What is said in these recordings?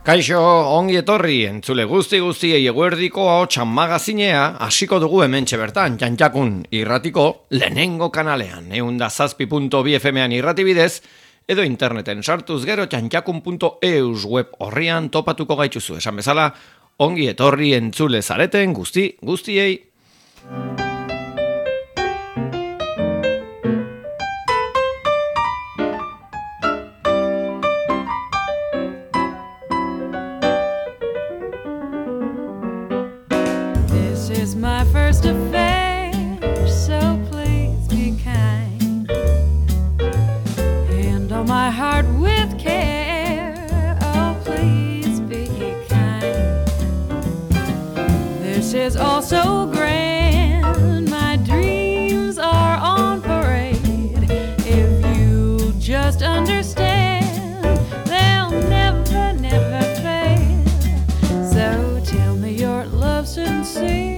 Kaixo, ongi etorri, entzule guztiei eguerdiko ahotsan magazinea hasiko dugu hementxe bertan, Txantxakun irratiko lehenengo kanalean, 107.2 FM-ean irratibidez, edo interneten sartuz gero txantxakun.eus web horrian topatuko gaituzu. Esan bezala, ongi etorri entzule zareten guztiei. My first affair, so please be kind. Handle my heart with care, oh please be kind. This is all so grand, my dreams are on parade. If you just understand, they'll never fade. So tell me your love's sincere,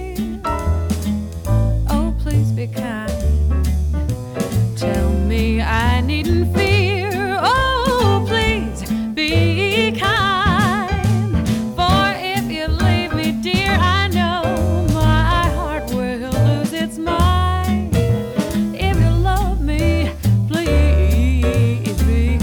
be kind. Tell me I needn't fear. Oh, please be kind. For if you leave me, dear, I know my heart will lose its mind. If you love me, please be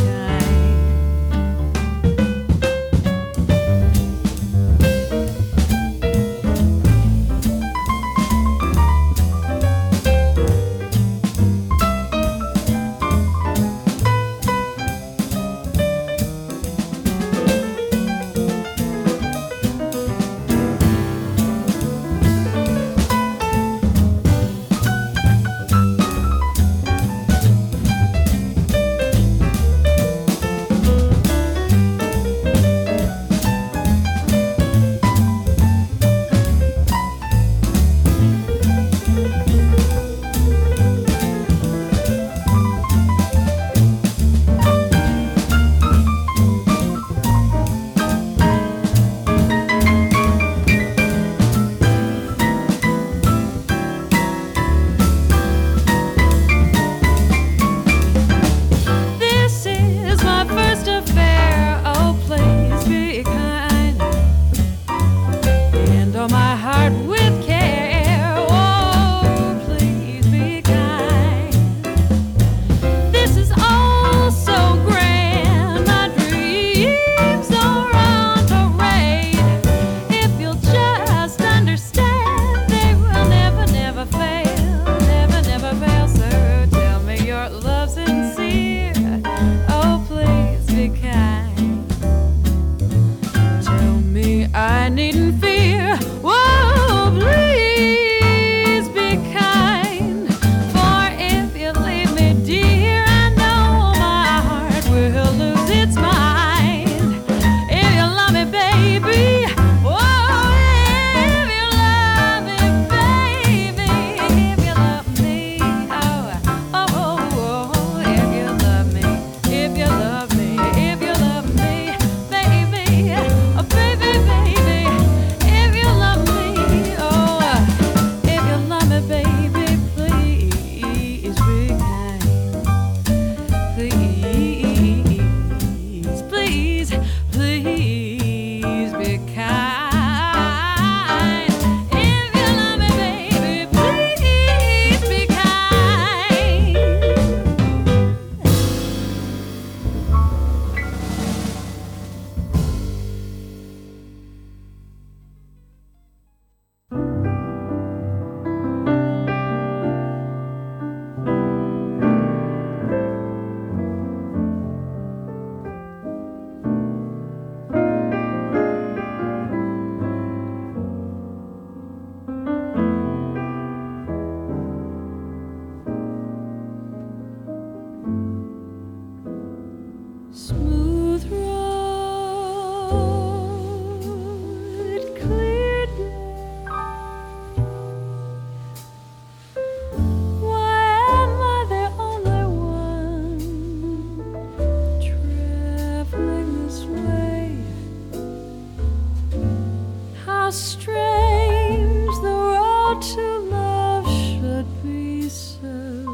strange the road to love should be so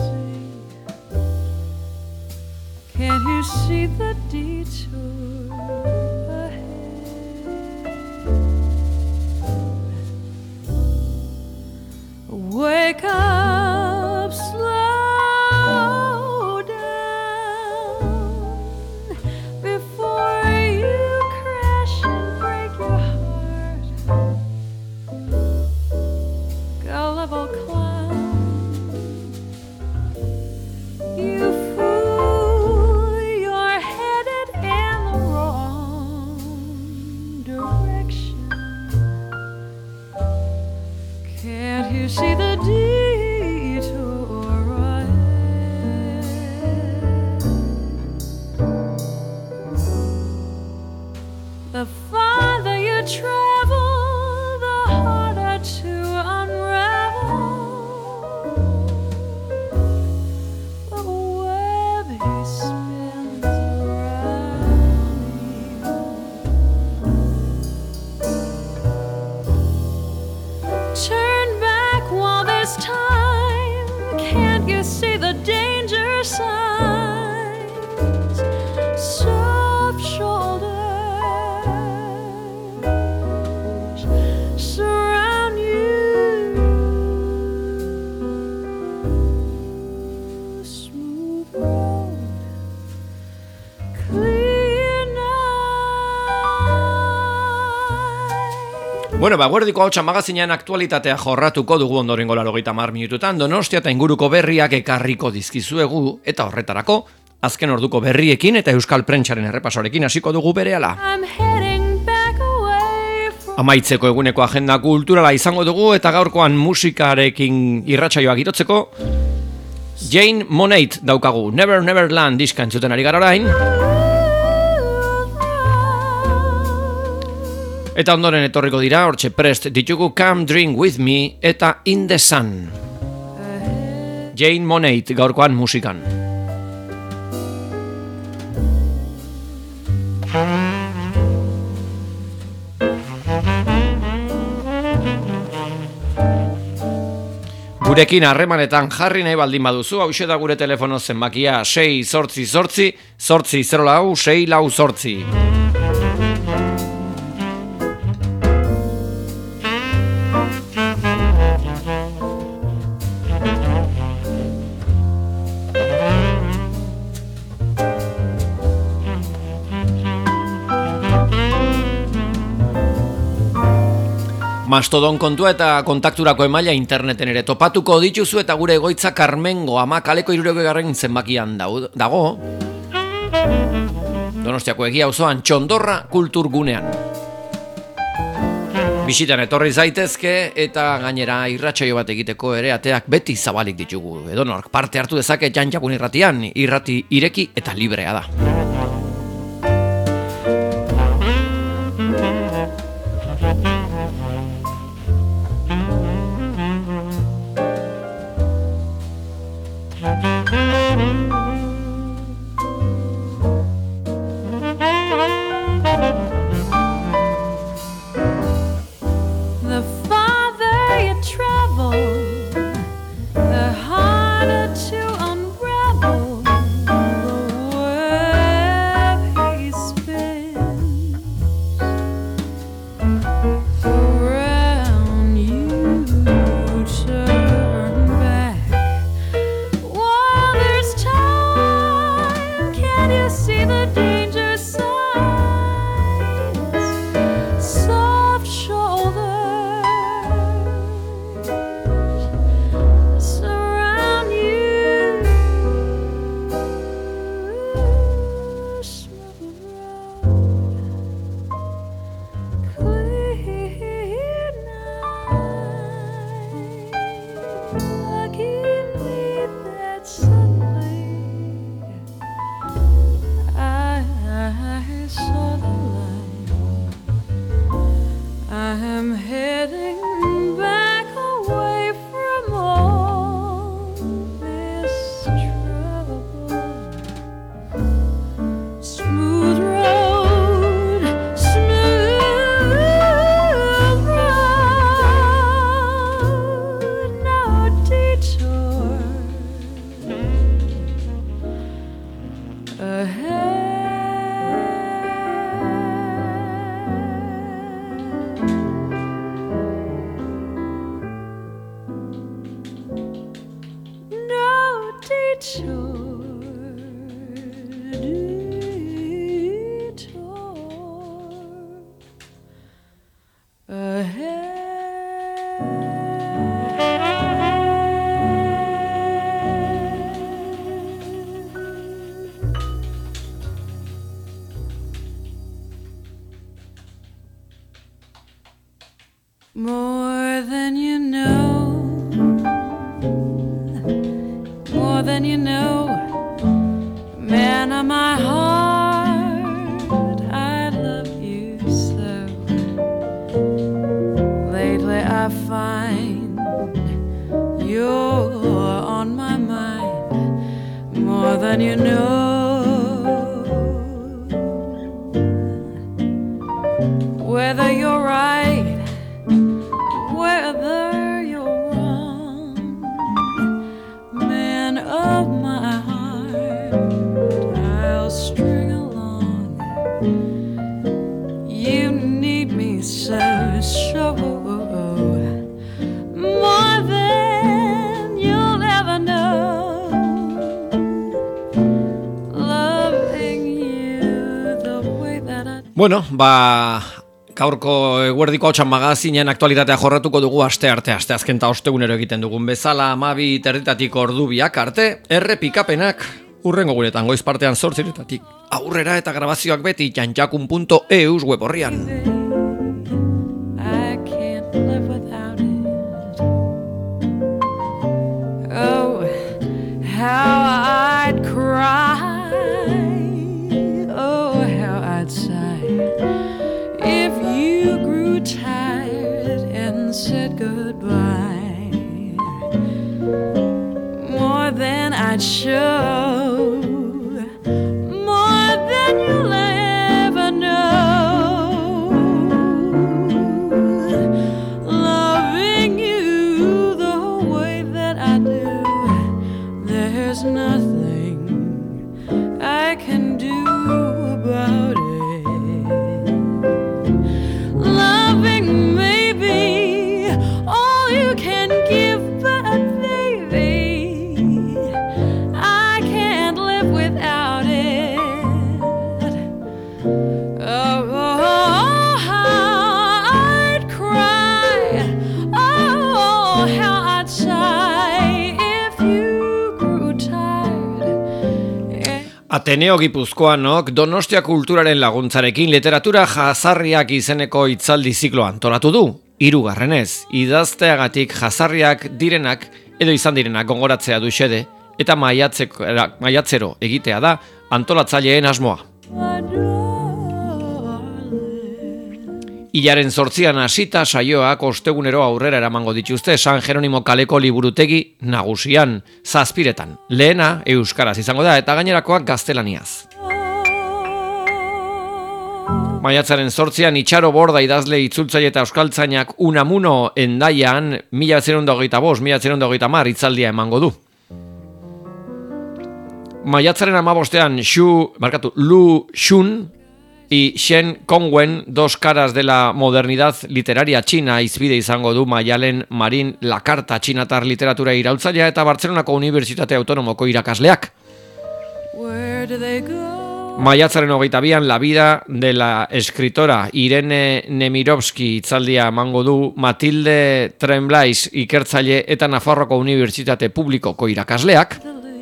easy. Can't you see the detour? wake up, slow down before you crash and break your heart. Gullible clown, you fool, you're headed in the wrong direction. Can't you see the detour ahead? The farther you travel, the harder to unravel the web he spins around you. Turn back while there's time. Can't you see the danger signs? Soft shoulders surround you. Smooth road, clear night. Bueno, Guerdiko Ahotsa magazinean aktualitatea jorratuko dugu ondorengo 80 minututan. Donostia eta inguruko berriak ekarriko dizkizuegu eta horretarako azken orduko berriekin eta euskal prentsaren errepasoarekin hasiko dugu berehala. I'm heading back away from Amaitzeko eguneko agenda kulturala izango dugu eta gaurkoan musikarekin irratsaioa girotzeko Jane Moneit daukagu. Never Neverland diska entzuten ari gara orain. Eta ondoren etorriko dira, hortxe prest ditugu Come Drink With Me eta In The Sun. Jane Moneit gaurkoan musikan. Gurekin harremanetan jarri nahi baldin baduzu, hauxe da gure telefono zenbakia 688-804-648. Mastodon kontua eta kontakturako emaila interneten ere topatuko dituzu eta gure egoitza Karmengo 10 kaleko 60 zenbakian dago. Donostiako Egia auzoan Txondorra kulturgunean. Bisitan etorri zaitezke eta gainera irratsaio bat egiteko ere ateak beti zabalik ditugu. Edonork parte hartu dezake Jantjakun irratian, irrati ireki eta librea da. the farther you travel, the harder to unravel the web he spins around you. Turn back while there's More than you know, more than you know, man of my heart, I love you so. Lately I find you're on my mind, more than you know. Whether you're right, whether you're wrong, man of my heart, I'll string along. You need me so, more than you'll ever know. Loving you the way that I do. Bueno, gaurko eguerdiko Hautsan magazinean aktualitatea jorratuko dugu aste azken ta ostegunero egiten dugun bezala 12:30 ordu biak arte, errepikapenak hurrengo guretan goiz partean 8:00 aurrera eta grabazioak beti jantjakun.eus web orrian. I can't live without it. Oh, how I'd cry. Oh, how I'd sigh if you grew tired and said goodbye. More than I'd show, more than you'll ever know. Loving you the way that I do, there's nothing I can do about it. Loving may be all you can give, but baby, I can't live without it. Oh, how I'd cry, oh, how I'd sigh if you grew tired. Ateneo Gipuzkoanok Donostia Kulturaren laguntzarekin literatura jazarriak izeneko hitzaldi zikloa antolatu du. 3. idazteagatik jazarriak direnak edo izan direnak gogoratzea du xede eta maiatzero egitea da antolatzaileen asmoa. Hilaren 8an hasita saioak ostegunero aurrera eramango dituzte San Jeronimo kaleko liburutegi nagusian, 7:00. Lehena euskaraz izango da eta gainerakoak gaztelaniaz. Maiatzaren 8an Itxaro Borda idazle itzultzaile eta euskaltzainak Unamuno Hendaian 1925-1930 hitzaldia emango du. Maiatzaren 15an Lu Xun y Shen Kongwen, 2 caras de la modernidad literaria china, izbide izango du Maialen Marin Lakarta txinatar literatura iraultzailea eta Bartzelonako Unibertsitate Autonomoko irakasleak. Maiatzaren 22an La vida de la escritora Irene Nemirovsky hitzaldia emango du Matilde Tremblay ikertzaile eta Nafarroako Unibertsitate Publikoko irakasleak.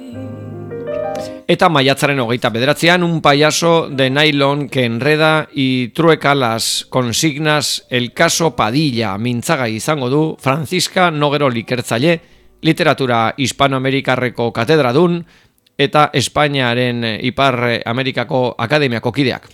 Eta maiatzaren 29an un payaso de nylon que enreda y trueca las consignas el caso Padilla mintzagai izango du Francisca Nogero ikertzaile, literatura hispanoamerikarreko katedradun eta Espainiaren Ipar Amerikako Akademiako kideak.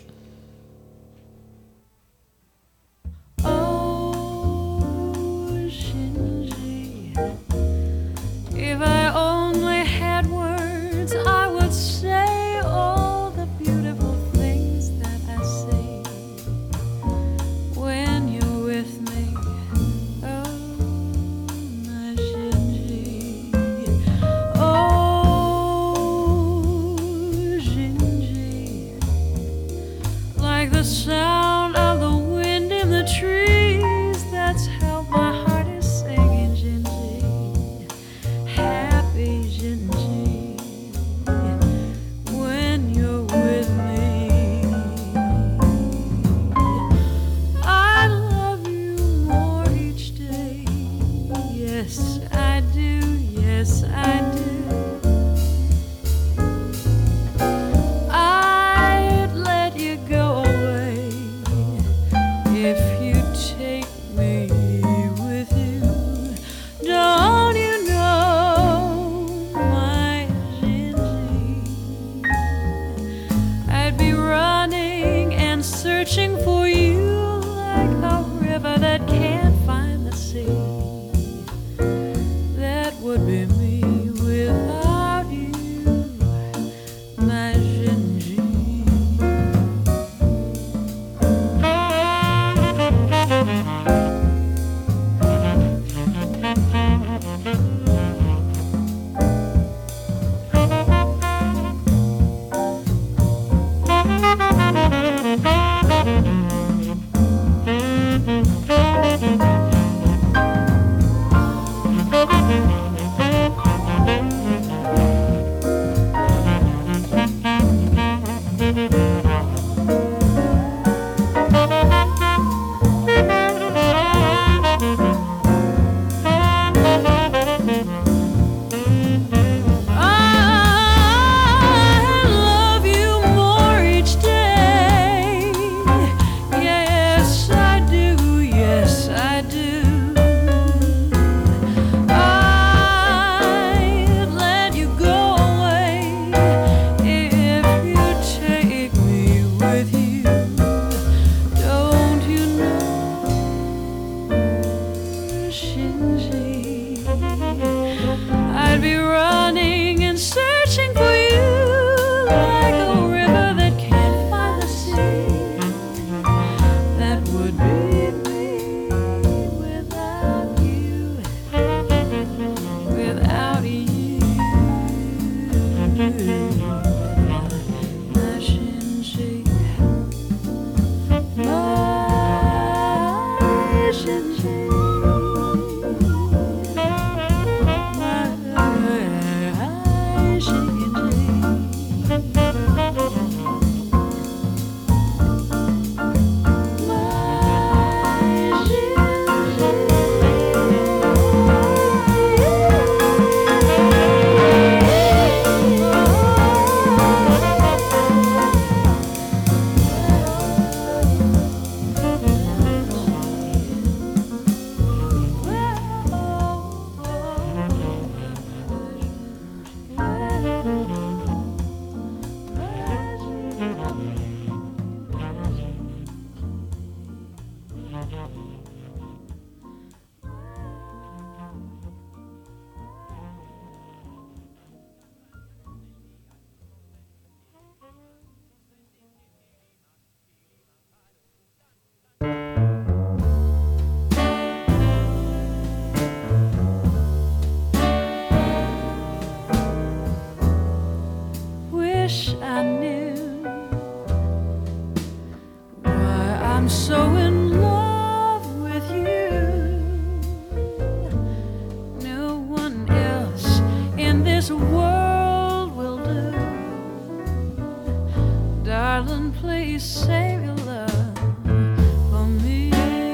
darling, please save your love for me.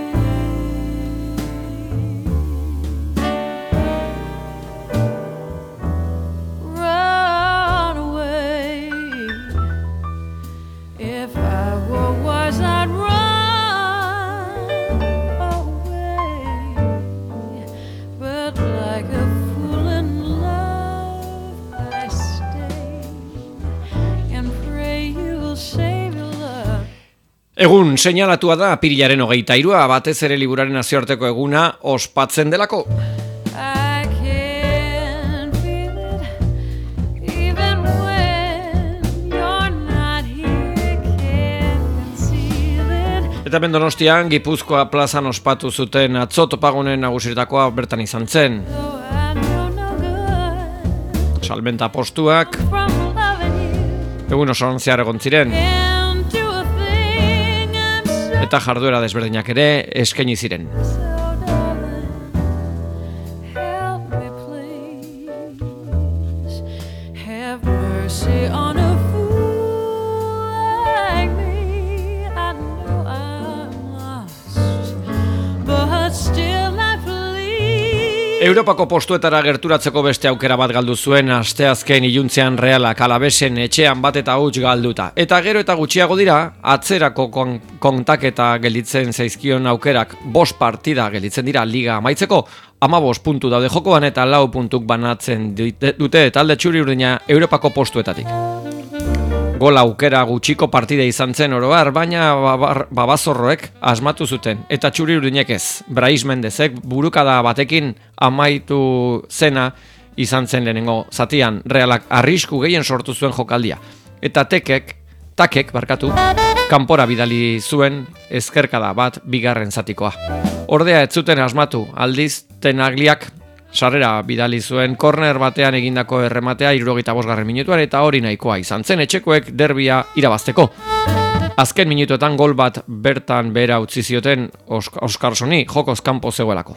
Run away. If I were wise, I'd run away. But like a fool in love, I stay and pray you'll save your love. Egun seinalatua da apirilaren 23, batez ere liburaren nazioarteko eguna ospatzen delako. I can feel it even when you're not here. Can't conceal it. Eta hemen Donostian, Gipuzkoa plazan ospatu zuten atzo topagunen nagusiretakoa bertan izan zen. Though I know no good Salmenta postuak, from loving you. egun osoan zehar egon ziren, Can't do a thing. I'm so eta jarduera desberdinak ere eskaini ziren. darling, help me please. Have mercy on a fool like me. I know I'm lost, but still I believe. Europako postuetara gerturatzeko beste aukera bat galdu zuen asteazken iluntzean Realak Alabesen etxean bat eta huts galduta. Eta gero eta gutxiago dira, atzerako kontaketa gelditzen zaizkion aukerak 5 partida gelditzen dira liga amaitzeko, 15 puntu daude jokoan eta 4 puntuk banatzen dute talde txuri-urdina Europako postuetatik. Gol aukera gutxiko partida izan zen oro har, baina babazorroek asmatu zuten, eta txuri-urdinek ez. Brais Mendezek burukada batekin amaitu zena izan zen lehenengo zatian, Realak arrisku gehien sortu zuen jokaldia. Eta takek, kanpora bidali zuen ezkerkada bat bigarren zatikoa. Ordea ez zuten asmatu, aldiz Tenagliak sarrera bidali zuen korner batean egindako errematea 75. minutuan eta hori nahikoa izan zen etxekoek derbia irabazteko. Azken minutuetan gol bat bertan behera utzi zioten Oscarsoni jokoz kanpo zegoelako.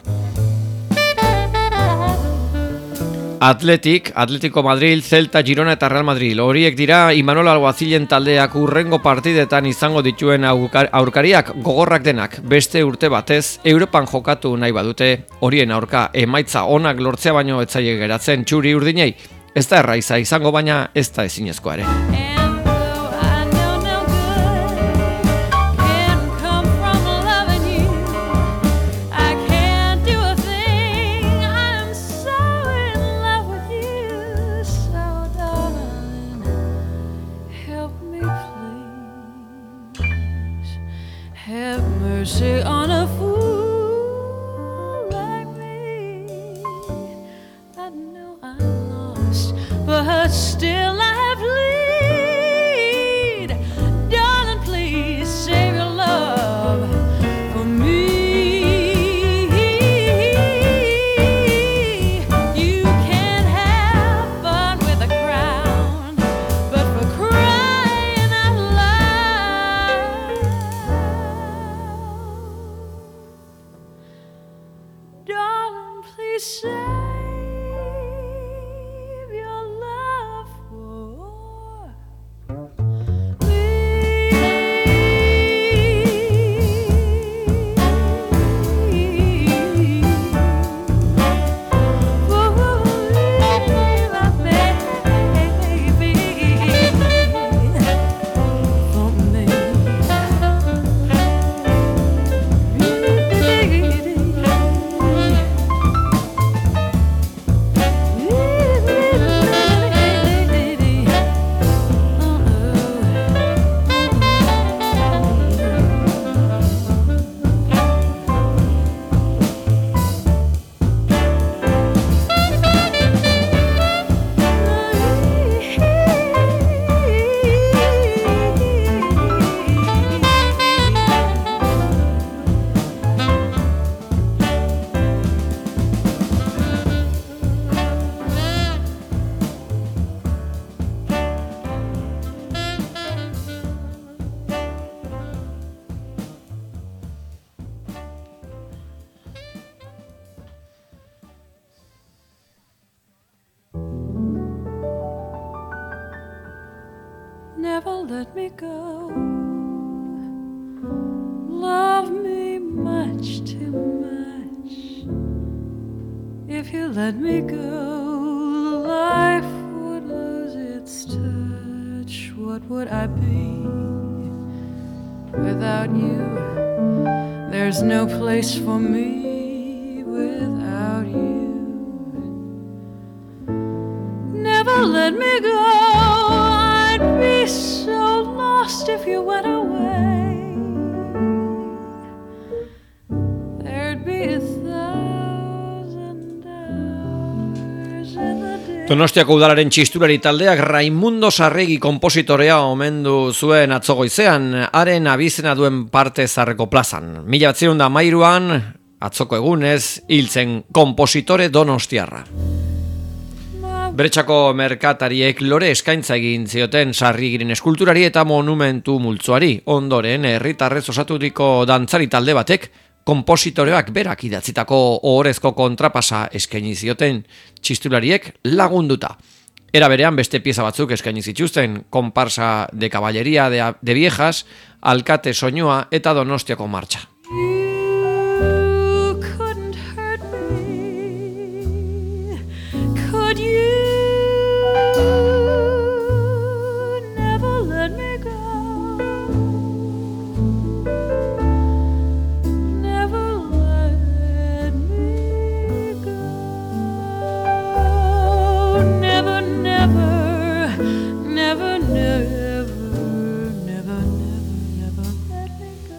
Atletico Madrid, Celta, Girona eta Real Madrid. Horiek dira Imanol Alguazilen taldeak urrengo partidetan izango dituen aurkariak gogorrak denak. Beste urte batez, Europan jokatu nahi badute, horien aurka emaitza onak lortzea baino ez zaie geratzen txuri-urdinei. Ez da erraiza izango baina ez da ezinezkoa ere. And though I know no good can come from loving you, I can't do a thing. I'm so in love with you. So darling, help me please. Have mercy on a fool like me. I know I'm lost, but still I bleed. Darling, please save your love for me. You can have fun with a crown, but for crying out loud, darling, please save your love for never let me go. Love me much too much. If you let me go, life would lose its touch. What would I be without you? There's no place for me without you. Never let me go. I'd be so lost if you went away. There'd be 1,000 hours in the day. Donostiako udalaren txistulari taldeak Raimundo Sarregi konpositorea omendu zuen atzo goizean, haren abizena duen parte zarreko plazan. 1913an, atzoko egunez, hiltzen konpositore donostiarra. Bretxako merkatariek lore eskaintza egin zioten Sarrigiren eskulturari eta monumentu multzoari. Ondoren, herritarrez osaturiko dantzari talde batek, konpositoreak berak idatzitako ohorezko kontrapasa eskaini zioten txistulariek lagunduta. Era berean beste pieza batzuk eskaini zituzten, konparsa de caballería de viejas, alkate soinua eta Donostiako martxa. You couldn't hurt me. Could you? Never let me go. Never let me go. Never, never, never, never, never, never let me go.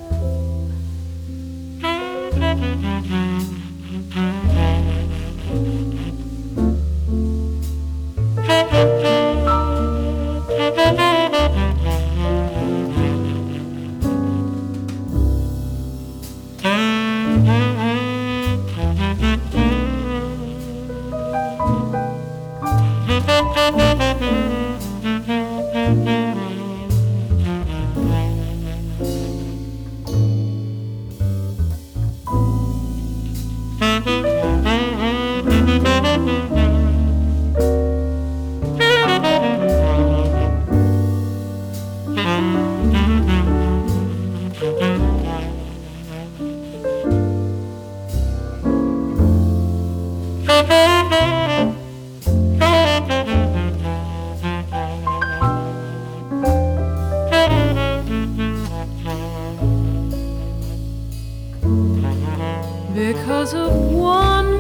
Because of one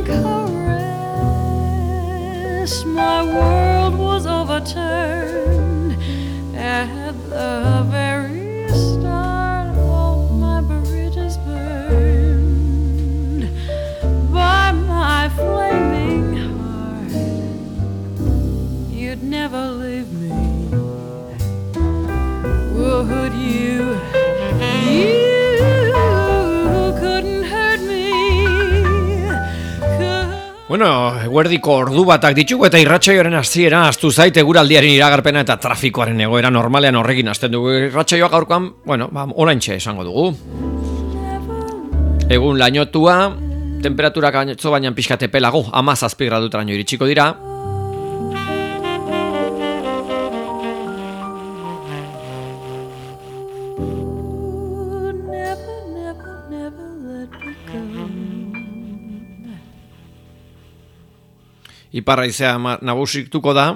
caress, my world was overturned. At the very start, all my bridges burned by my flaming heart. You'd never leave me, would you? You Bueno, eguerdiko ordu batak ditugu eta irratsaioaren hasiera ahaztu zait eguraldiaren iragarpena eta trafikoaren egoera normalean horrekin hasten dugu. Irratsaioak gaurkoan, oraintxe esango dugu. Egun lainotua, temperaturak atzo baina pixkat epelago, 17 gradutaraino iritsiko dira. Ipar haizea nagusituko da.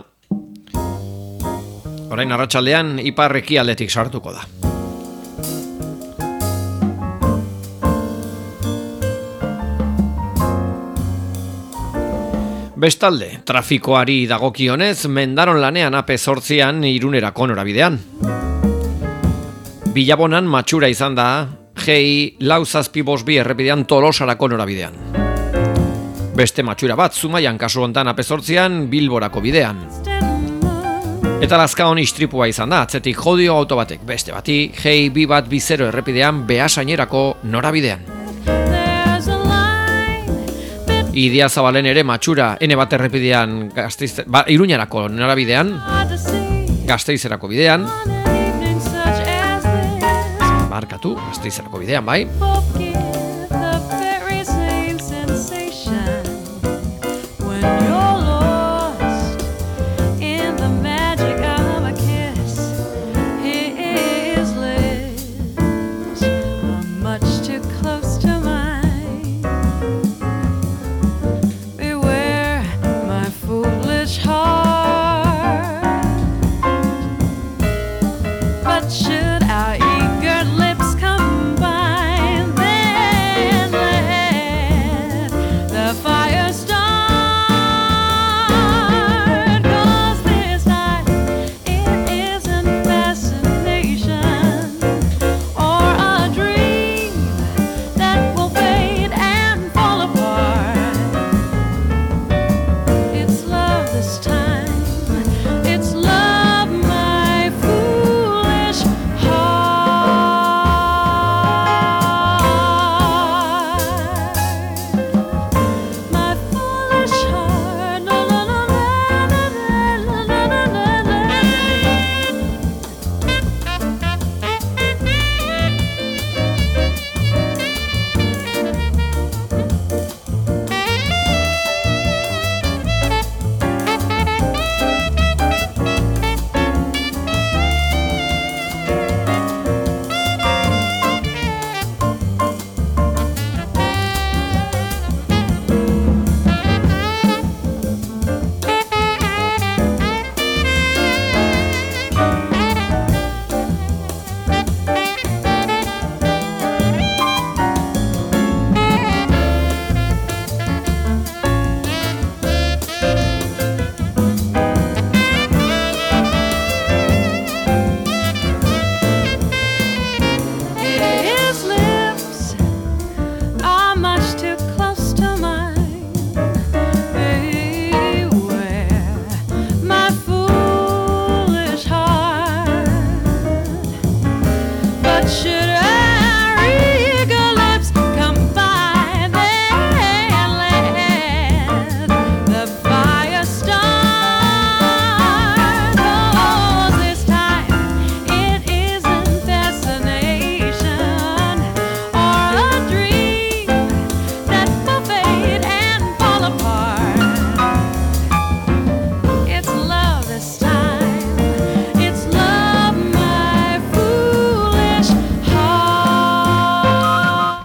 Orain arratsaldean ipar ekialdetik sartuko da. Bestalde, trafikoari dagokionez, Mendaron lanean AP8an Irunerako norabidean. Bilabonan matxura izan da, GI 472 errepidean Tolosarako norabidean. Beste matxura bat, Zumaian kasu hontan AP8an Bilborako bidean. Eta Lazkaon istripua izan da, atzetik jodio auto batek, beste bati, GI 220 errepidean Beasainerako norabidean. Idiazabalen ere matxura N1 errepidean Iruñarako norabidean, Gasteizerako bidean, markatu, Gasteizerako bidean, bai.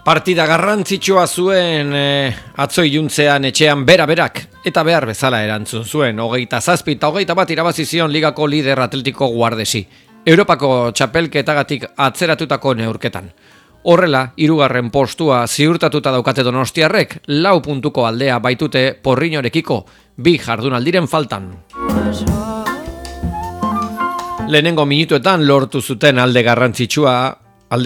Partida garrantzitsua zuen atzo iluntzean etxean berak eta behar bezala erantzun zuen 27 eta 21 irabazi zion ligako lider Atletiko Guardesi, Europako txapelketagatik atzeratutako neurketan. Horrela, 3. postua ziurtatuta daukate donostiarrek, 4 puntuko aldea baitute Porriñorekiko, 2 jardunaldiren faltan. Lehenengo minutuetan lortu zuen alde garrantzitsua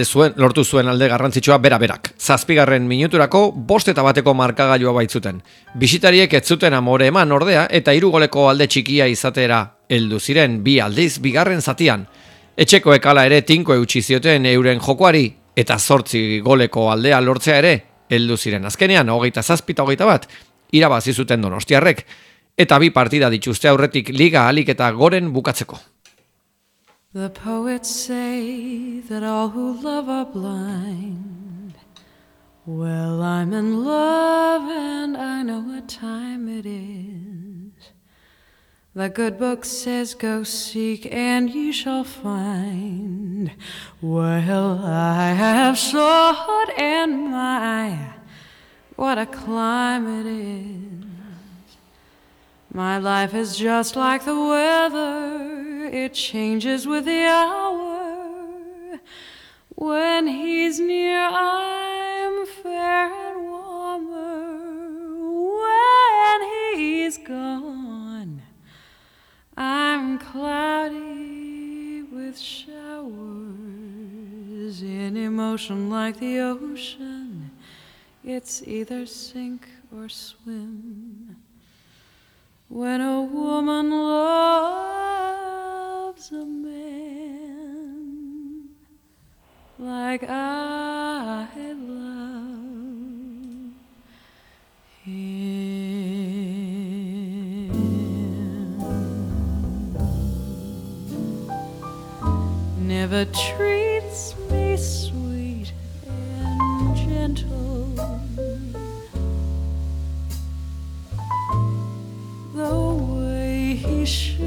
berak. 7. minuturako 5-1 markagailua baitzuten. Bisitariek ez zuten amore eman ordea eta 3 goleko alde txikia izatera heldu ziren 2 aldiz bigarren zatian. Etxekoek hala ere tinko eutsi zioten euren jokoari eta 8 goleko aldea lortzea ere heldu ziren. Azkenean 27-21 irabazi zuten donostiarrek eta 2 partida dituzte aurretik liga ahalik eta goren bukatzeko. The poets say that all who love are blind. Well, I'm in love and I know what time it is. The good book says go seek and you shall find. Well, I have sought and my, what a climb it is. My life is just like the weather, it changes with the hour. When he's near, I'm fair and warmer. When he's gone, I'm cloudy with showers. In emotion like the ocean, it's either sink or swim. When a woman loves a man like I love him, never treats me sweet and gentle the way he should.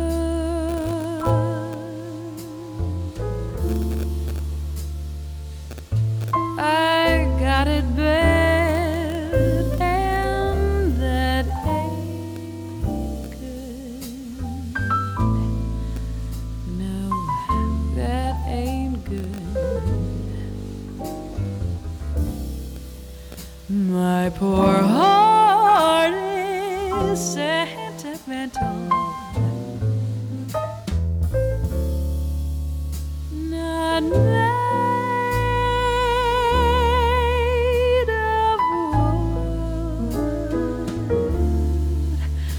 I got it bad and that ain't good. No, that ain't good. My poor heart is sentimental. Not made of wood.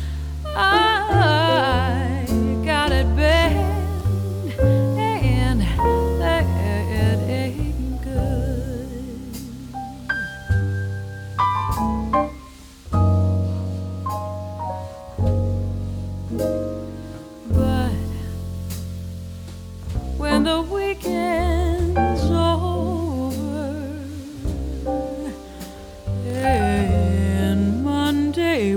I got it bad and that ain't good. But when the weekend's over and Monday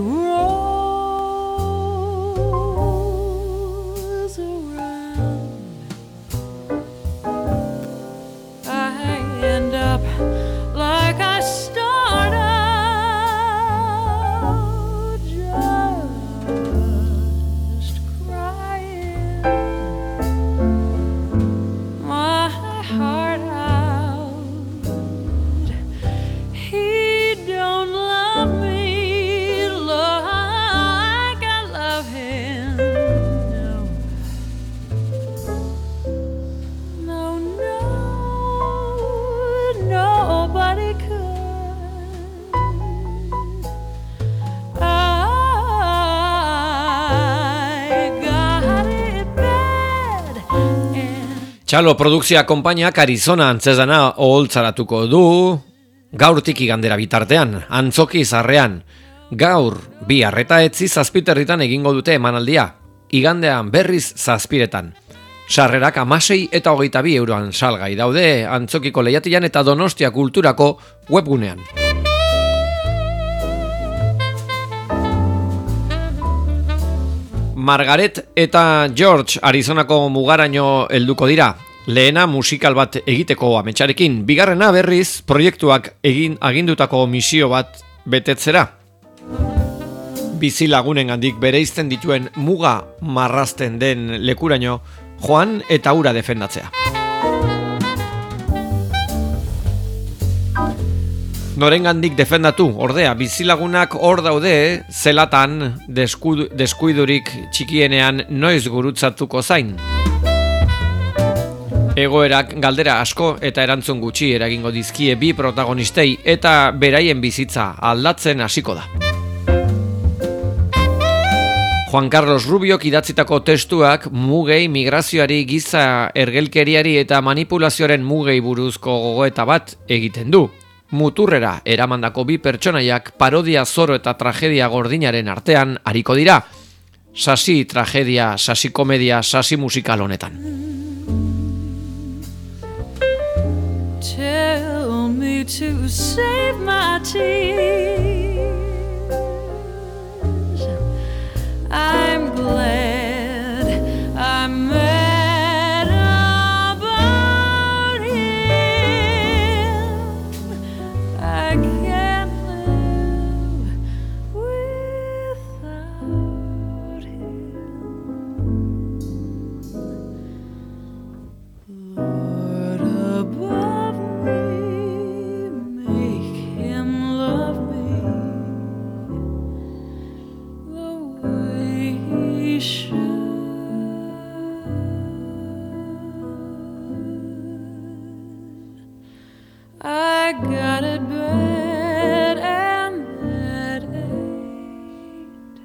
rolls around, I end up like I start out, just crying my heart out. He don't love me like I love him. No, nobody could. I got it bad and Txalo produkzioa konpainiak Arizona antzezana oholtzaratuko du gaurtik igandera bitartean, Antzoki Zarrean. Gaur, 2 eta 7 egingo dute emanaldia, igandean berriz 7. Sarrerak 16 eta 22 euroan salgai daude Antzokiko lehiatilan eta Donostia Kulturako webgunean. Margaret eta George Arizonako mugaraino helduko dira. Lehena musikal bat egiteko ametsarekin, bigarrena berriz proiektuak agindutako misio bat betetzera. Bizilagunengandik bereizten dituen muga marrazten den lekuraino joan eta hura defendatzea. Norengandik defendatu, ordea, bizilagunak hor daude, zelatan deskuidurik txikienean noiz gurutzatuko zain. Egoerak galdera asko eta erantzun gutxi eragingo dizkie bi protagonistei eta beraien bizitza aldatzen hasiko da. Juan Carlos Rubiok idatzitako testuak mugei, migrazioari, giza ergelkeriari eta manipulazioaren mugei buruzko gogoeta bat egiten du. Muturrera eramandako bi pertsonaiak parodia zoro eta tragedia gordinaren artean ariko dira. Sasi tragedia, sasi komedia, sasi musikal honetan. Tell me to save my tears. I'm glad I met about him. I can't live without him. Lord above me, make him love me the way he should. I got it bad and that ain't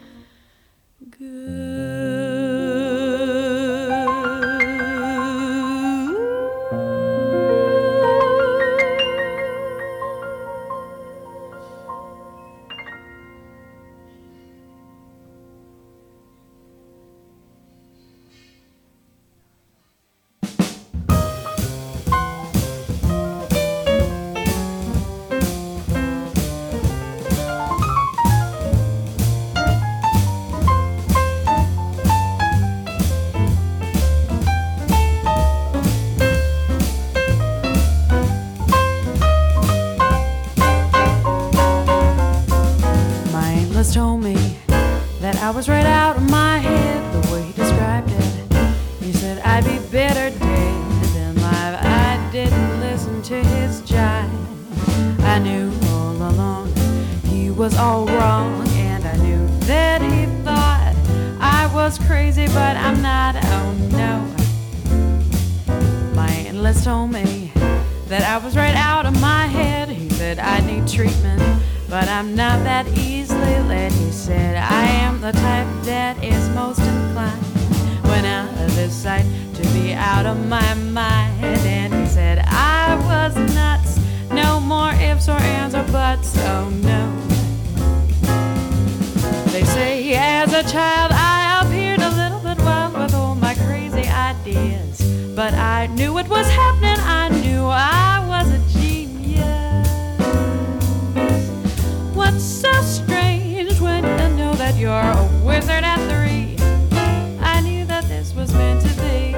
told me that I was right out of my head the way he described it. He said I'd be better dead than live. I didn't listen to his jive. I knew all along he was all wrong, and I knew that he thought I was crazy, but I'm not, oh no. My analyst told me that I was right out of my head. He said I need treatment, but I'm not that easily led. He said I am the type that is most inclined when out of his sight to be out of my mind. And he said I was nuts, no more ifs or ands or buts, oh no. They say as a child I appeared a little bit wild with all my crazy ideas, but I knew what was happening, I knew I was a genius. What's so strange when you know that you're a wizard at 3? I knew that this was meant to be.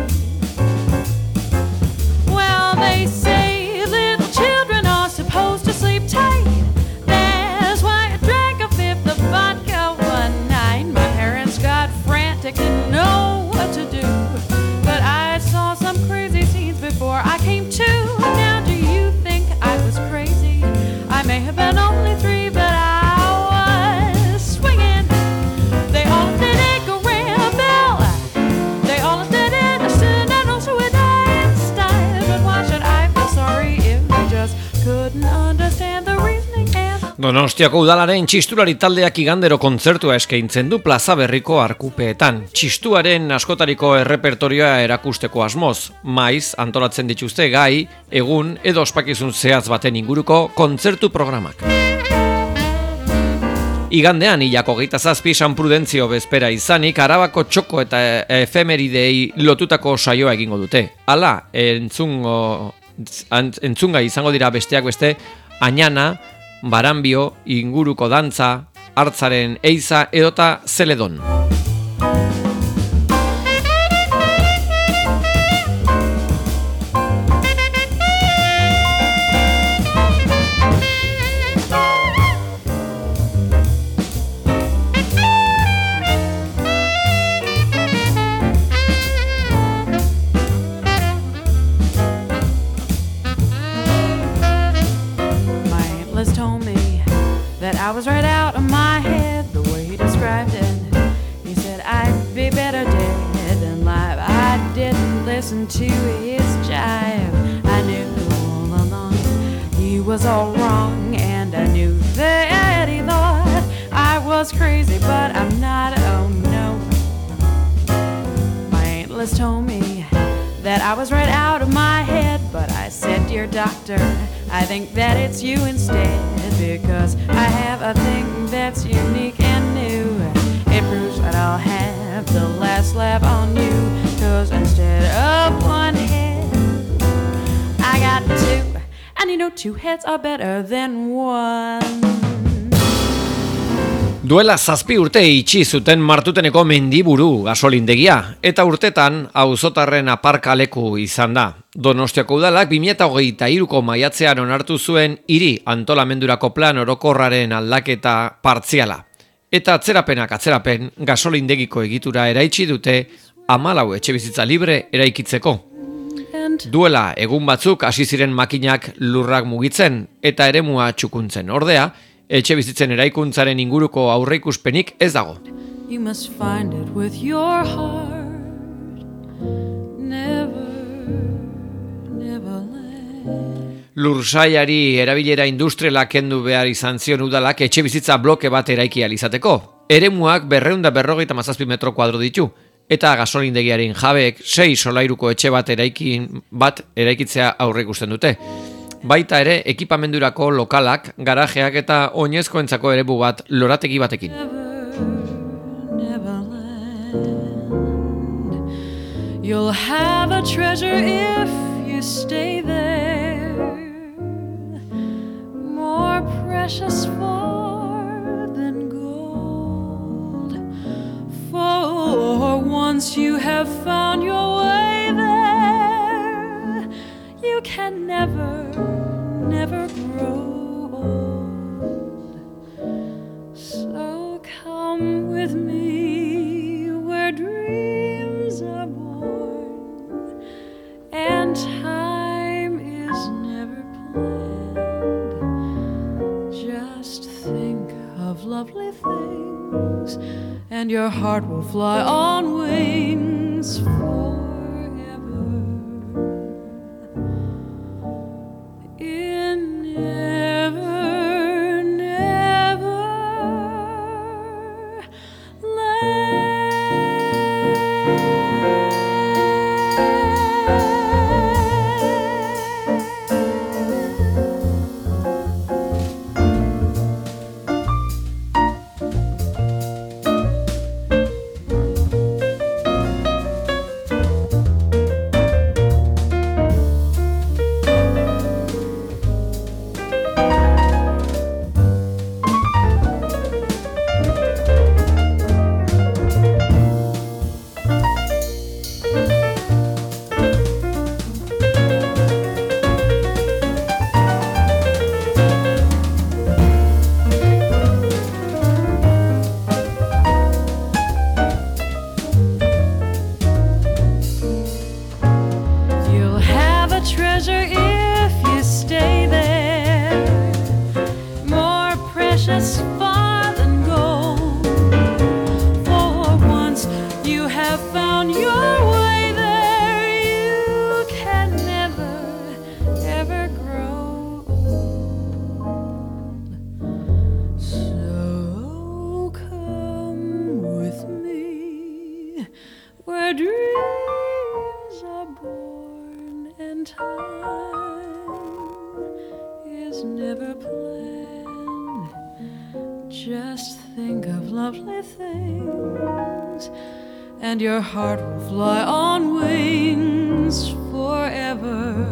Well, they say little children are supposed to sleep tight. That's why I drank a fifth of vodka one night. My parents got frantic, didn't know what to do, but I saw some crazy scenes before I came to. Now do you think I was crazy? I may have been only 3, but I was swinging. They all did it, go rebel. They all did it, and also would die in style. But why should I feel sorry if they just couldn't understand the reasoning and... Donostiako udalaren txistulari taldeak igandero kontzertua eskaintzen du Plaza Berriko arkupeetan. Txistuaren askotariko errepertorioa erakusteko asmoz, maiz antolatzen dituzte gai, egun edo ospakizun zehatz baten inguruko kontzertu programak. Igandean hilako 27 San Prudentzio bezpera izanik, Arabako txoko eta efemeridei lotutako saioa egingo dute. Hala, entzungai izango dira besteak beste, Añana, Baranbio, inguruko dantza, hartzaren eiza edota zeledon. I was right out of my head the way he described it. He said I'd be better dead than live. I didn't listen to his jive. I knew all along he was all wrong, and I knew that he thought I was crazy, but I'm not, oh no. My Aunt Liz told me that I was right out of my head, but I said, dear doctor, I think that it's you instead, because I have a thing that's unique and new. It proves that I'll have the last laugh on you, cause instead of one head, I got two, and you know 2 heads are better than one. Duela 7 urte itxi zuten Martuteneko mendiburu gasolindegia, eta urtetan auzotarren aparkaleku izan da. Donostiako udalak 2023ko maiatzean onartu zuen hiri antolamendurako plan orokorraren aldaketa partziala. Eta atzerapen gasolindegiko egitura eraitsi dute 14 etxebizitza libre eraikitzeko. Duela egun batzuk hasi ziren makinak lurrak mugitzen eta eremua txukuntzen. Ordea, etxebizitzen eraikuntzaren inguruko aurreikuspenik ez dago. You must find it with your heart. Never let. Lursaiari erabilera industriala kendu behar izan zion udalak etxebizitza bloke bat eraiki ahal izateko. Eremuak 257 metro kuadro ditu, eta gasolindegiaren jabeek 6 solairuko etxe bat eraikitzea aurreikusten dute. Baita ere, ekipamendurako lokalak, garajeak eta oinezkoentzako eremu bat lorategi batekin. You'll have a treasure if you stay there, more precious far than gold. For once you have found your way there, you can never grow old. So come with me where dreams are born and time is never planned. Just think of lovely things and your heart will fly on wings forever. In never, never and your heart will fly on wings forever.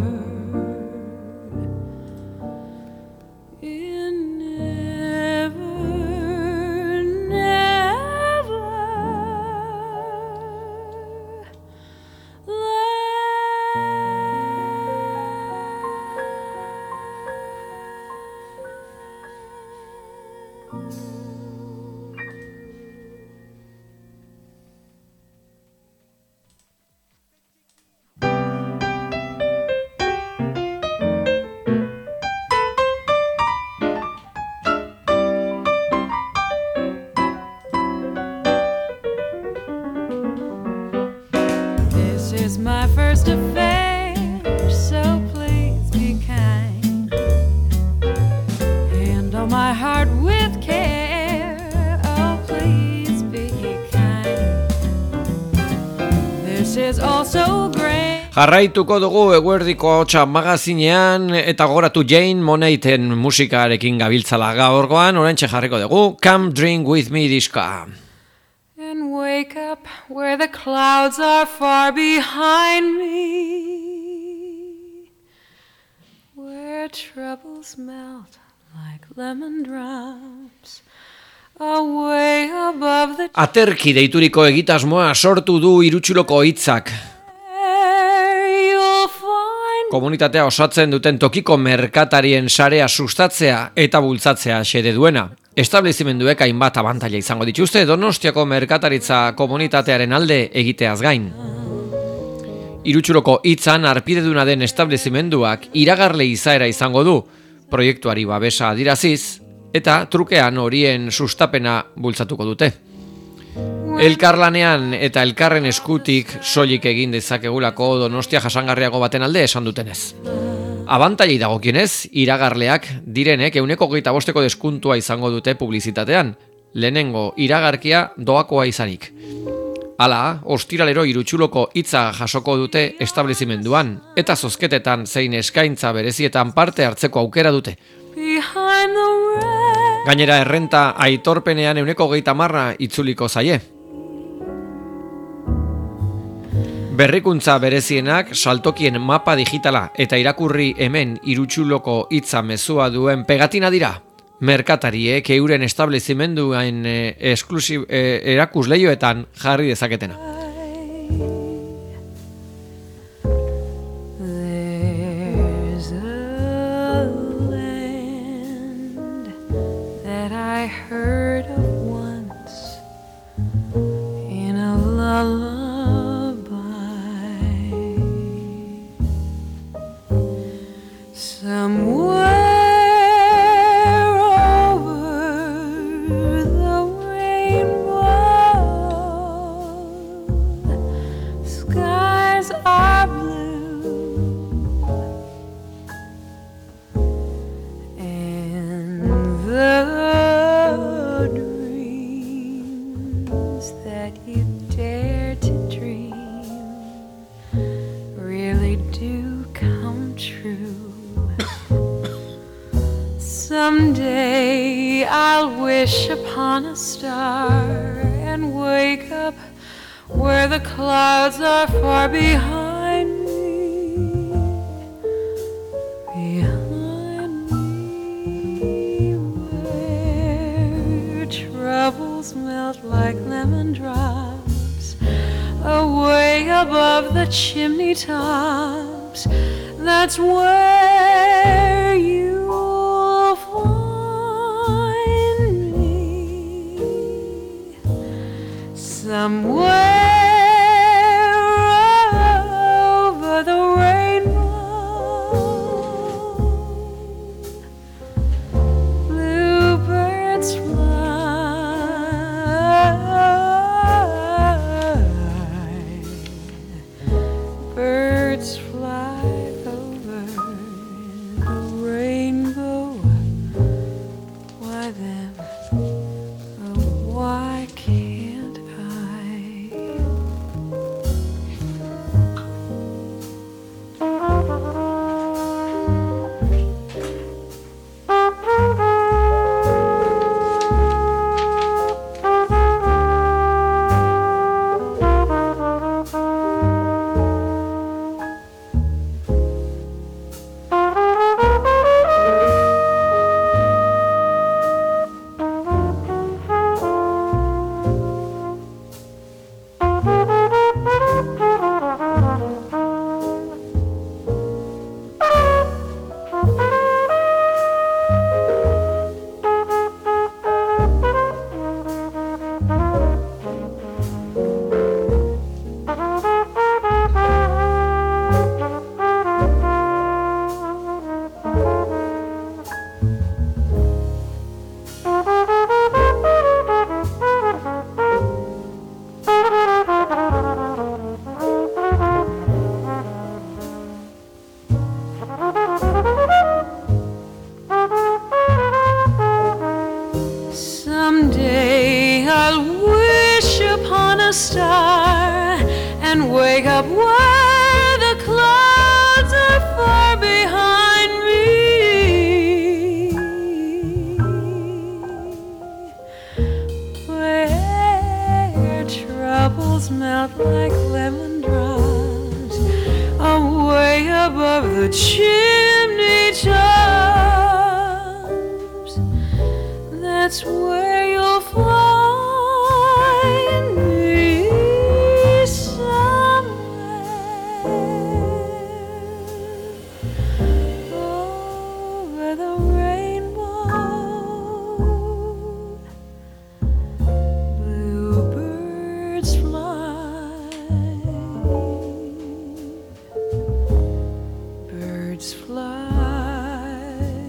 In never, never land. is my first affair, so please be kind. Handle my heart with care, oh please be kind. This is also great. Jarraituko dugu eguerdiko ahotsa magazinean eta gogoratu Jane Monaten musikarekin gabiltzala gaurkoan, oraintxe jarriko dugu Come Drink With Me diska. And wake up where the clouds are far behind me, where troubles melt like lemon drops away above the Aterki deituriko egitasmoa sortu du Irutsuloko hitzak. Komunitatea osatzen duten tokiko merkatarien sarea sustatzea eta bultzatzea xede duena. Establezimenduek hainbat abantaila izango dituzte Donostiako merkataritza komunitatearen alde egiteaz gain. Irutsuloko hitzan arpideduna den establezimenduak iragarle izaera izango du, proiektuari babesa adiraziz, eta trukean horien sustapena bultzatuko dute. Elkarlanean eta elkarren eskutik soilik egin dezakegulako Donostia jasangarriago baten alde esan dutenez. Abantailei dagokienez, iragarleak direnek 25% deskuntua izango dute publizitatean, lehenengo iragarkia doakoa izanik. Hala, ostiralero Irutsuloko hitza jasoko dute establezimenduan, eta zozketetan zein eskaintza berezietan parte hartzeko aukera dute. Gainera errenta aitorpenean 20% itzuliko zaie. Berrikuntza berezienak saltokien mapa digitala eta irakurri hemen Irutsuloko hitza mezua duen pegatina dira. Merkatariek euren establezimenduen erakusleioetan jarri dezaketena. There's a land that I heard of once in a lullaby. Somewhere over the rainbow, skies are blue, and the dreams that you dare to dream really do come true. Someday I'll wish upon a star and wake up where the clouds are far behind me, where troubles melt like lemon drops away above the chimney tops. That's where you'll find me, somewhere over the rainbow. Bluebirds fly, birds fly over the rainbow. Why then, oh, why can't I? and wake up where the clouds are far behind me, where troubles melt like lemon drops away above the chimney tops. That's where you'll find me somewhere over the rainbow. Bluebirds fly, birds fly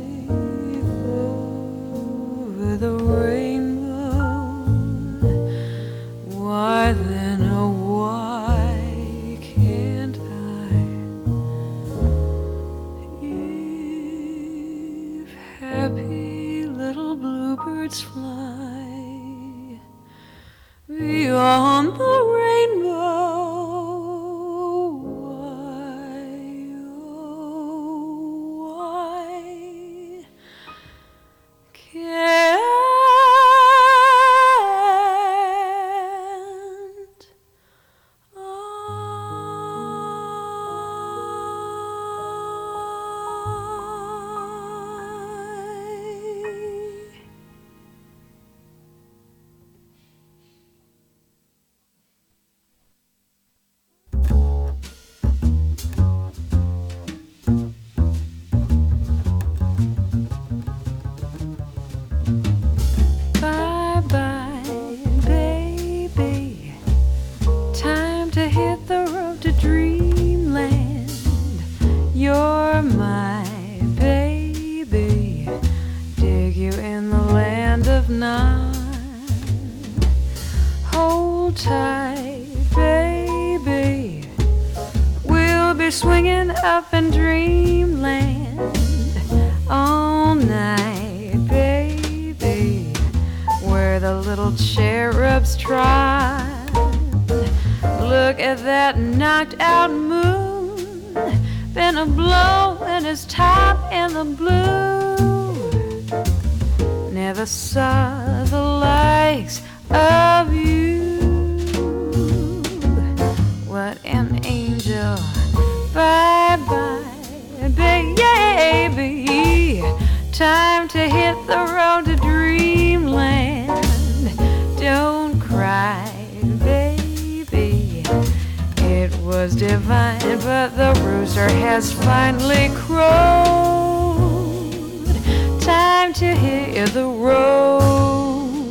over the rainbow. Why then, oh why can't I? If happy little bluebirds fly beyond the rainbow, why, oh why can't bye bye, baby. Time to hit the road to dreamland. You're my baby. Dig you in the land of nine. Hold tight, baby. We'll be swinging up in dreamland all night, baby, where the little cherubs trot. Look at that knocked out moon, been a blow in his top in the blue. Never saw the likes of you. What an angel. Bye bye, baby. Time to hit the road to dreamland. Don't cry, baby. It was divine, but the rooster has finally crowed. Time to hit the road.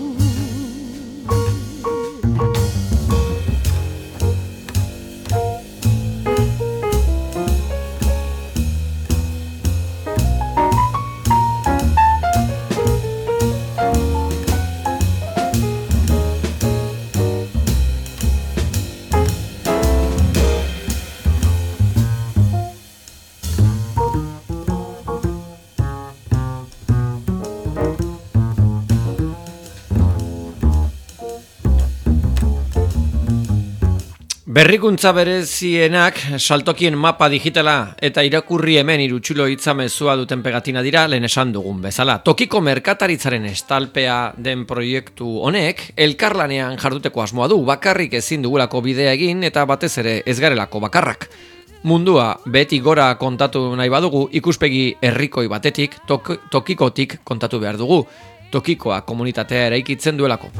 Berrikuntza berezienak saltokien mapa digitala eta irakurri hemen irutsulo hitzamezua duten pegatina dira lehen esan dugun bezala. Tokiko merkataritzaren estalpea den proiektu honek elkarlanean jarduteko asmoa du, bakarrik ezin dugulako bidea egin eta batez ere ez garelako bakarrak. Mundua beti gora kontatu nahi badugu, ikuspegi herrikoi batetik, tokikotik kontatu behar dugu. Tokikoa komunitatea eraikitzen duelako.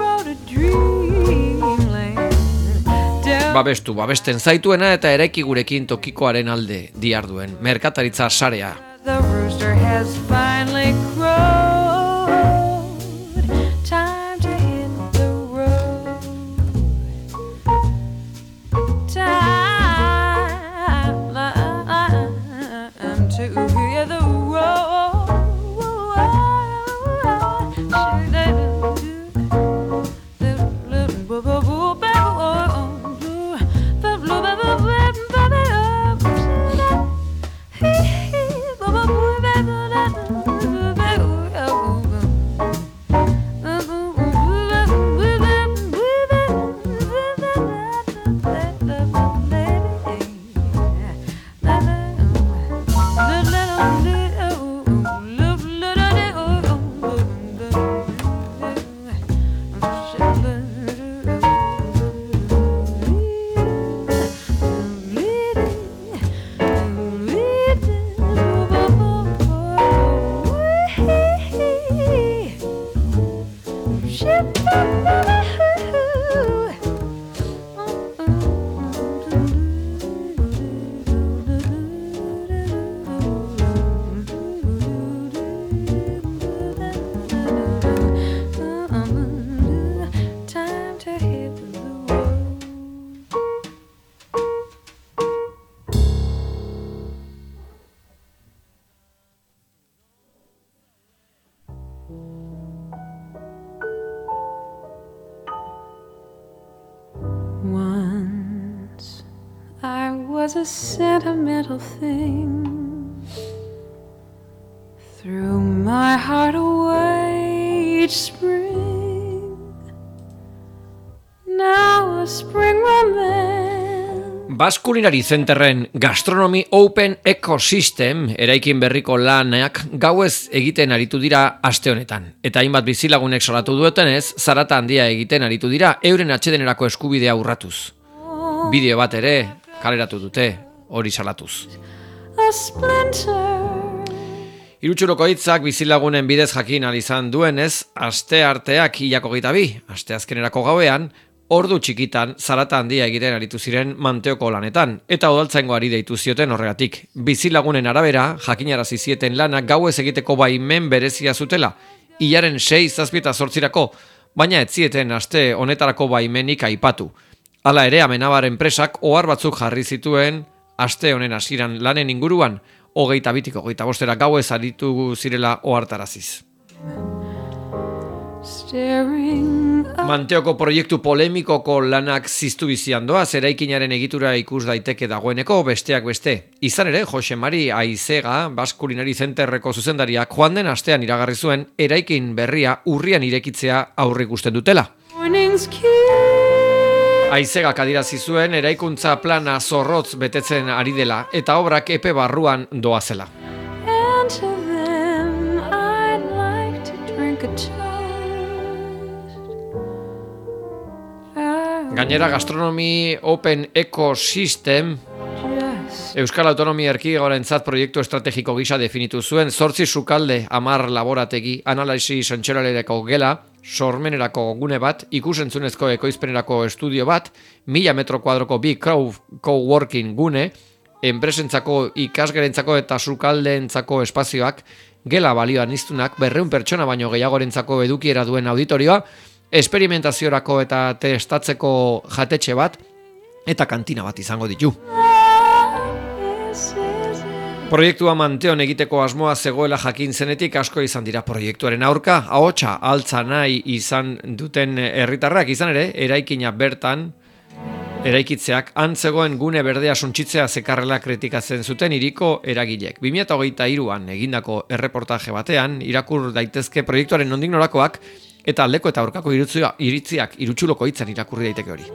Babesten zaituena eta eraiki gurekin tokikoaren alde diarduen merkataritza sarea. The rooster has finally crowed. Time to hit the road. Time to hit the road. was a sentimental thing. Threw my heart away each spring. Now a spring romance. Basque Culinary Centerren Gastronomy Open Ecosystem eraikin berriko lanak gauez egiten aritu dira aste honetan. Eta hainbat bizilagunek salatu duetenez, zarata handia egiten aritu dira euren atsedenerako eskubidea urratuz. Bideo bat ere kaleratu dute hori salatuz. A splinter. Irutxuroko hitzak bizilagunen bidez jakin izan duenez, aste arteak hilako 22, aste azkenerako gauean, ordu txikitan zarata handia egiten aritu ziren Manteoko lanetan, eta udaltzaingo ari deitu zioten horregatik. Bizilagunen arabera, jakinarazi zieten lanak gauez egiteko baimen berezia zutela, hilaren 6, 7 eta 8 baina ez zieten aste honetarako baimenik aipatu. Hala ere, Amenabar enpresak ohar batzuk jarri zituen aste honen hasieran lanen inguruan, 22 tik 25 gauez aritu zirela ohartaraziz. Manteoko proiektu polemikoko lanak ziztu bizian doaz, eraikinaren egitura ikus daiteke dagoeneko besteak beste. Izan ere, Jose Mari Aizega, Basque Culinary Centerreko zuzendariak joan den astean iragarri zuen eraikin berria urrian irekitzea aurreikusten dutela. Aizegak adierazi zuen eraikuntza plana zorrotz betetzen ari dela eta obrak epe barruan doazela. Gainera, Gastronomy Open Ecosystem Euskal Autonomia Erkidegoarentzat proiektu estrategiko gisa definitu zuen 8 sukalde, 10 laborategi, analisi sentxeralerako gela, sormenerako gune bat, ikusentzunezko ekoizpenerako estudio bat, 1000 metro kuadroko bi coworking gune, enpresentzako, ikasgerentzako eta sukaldeentzako espazioak, gela balioan iztunak, 200 pertsona baino gehiagorentzako edukiera duen auditorioa, esperimentaziorako eta testatzeko jatetxe bat, eta kantina bat izango ditu. Proiektua Manteon egiteko asmoa zegoela jakin zenetik asko izan dira proiektuaren aurka, ahotsa altza nahi izan duten herritarrak izan ere, eraikina bertan, eraikitzeak antzegoen gune berdea suntsitzea zekarrela kritikatzen zuten hiriko eragilek. 2023an egindako erreportaje batean, irakur daitezke proiektuaren nondik norakoak, eta aldeko eta aurkako iritziak irutxuloko hitzan irakurri daiteke hori.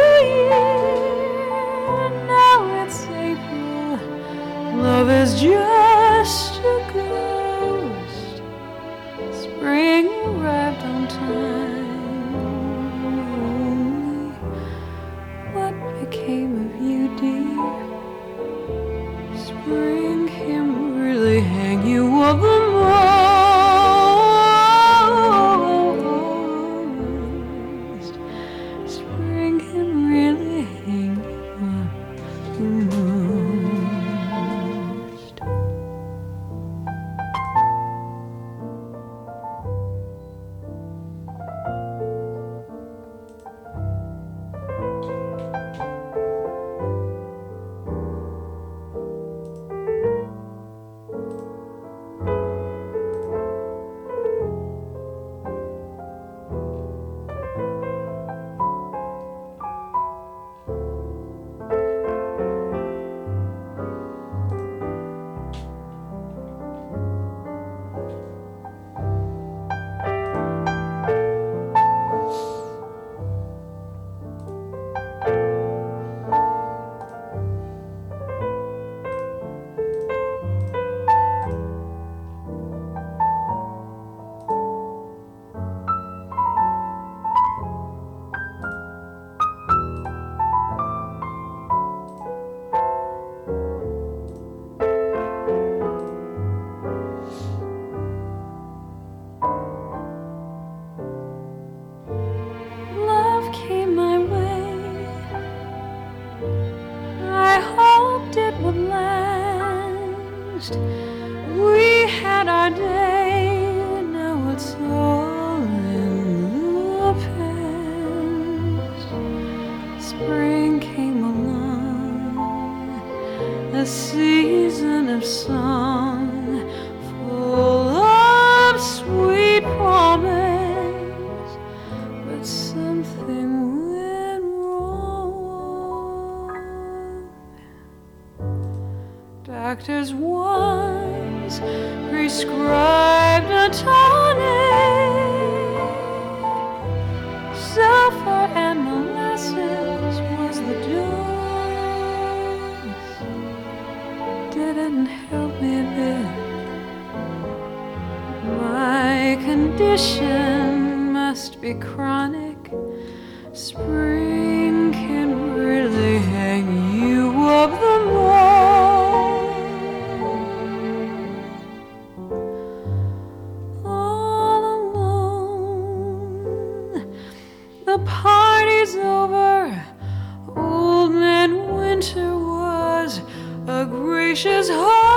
Love is just a ghost. Spring arrived on time. What became of you, dear? Spring can really hang you up the most. Spring can really hang you up the most. We had our day, now it's all in the past. Spring came along, a season of song, full of sweet promise, but something went wrong. doctors once prescribed a tonic. Sulfur and molasses was the dose. Didn't help me a bit. My condition must be chronic. Spring can really hang you up the most. All alone, the party's over. Old Man Winter was a gracious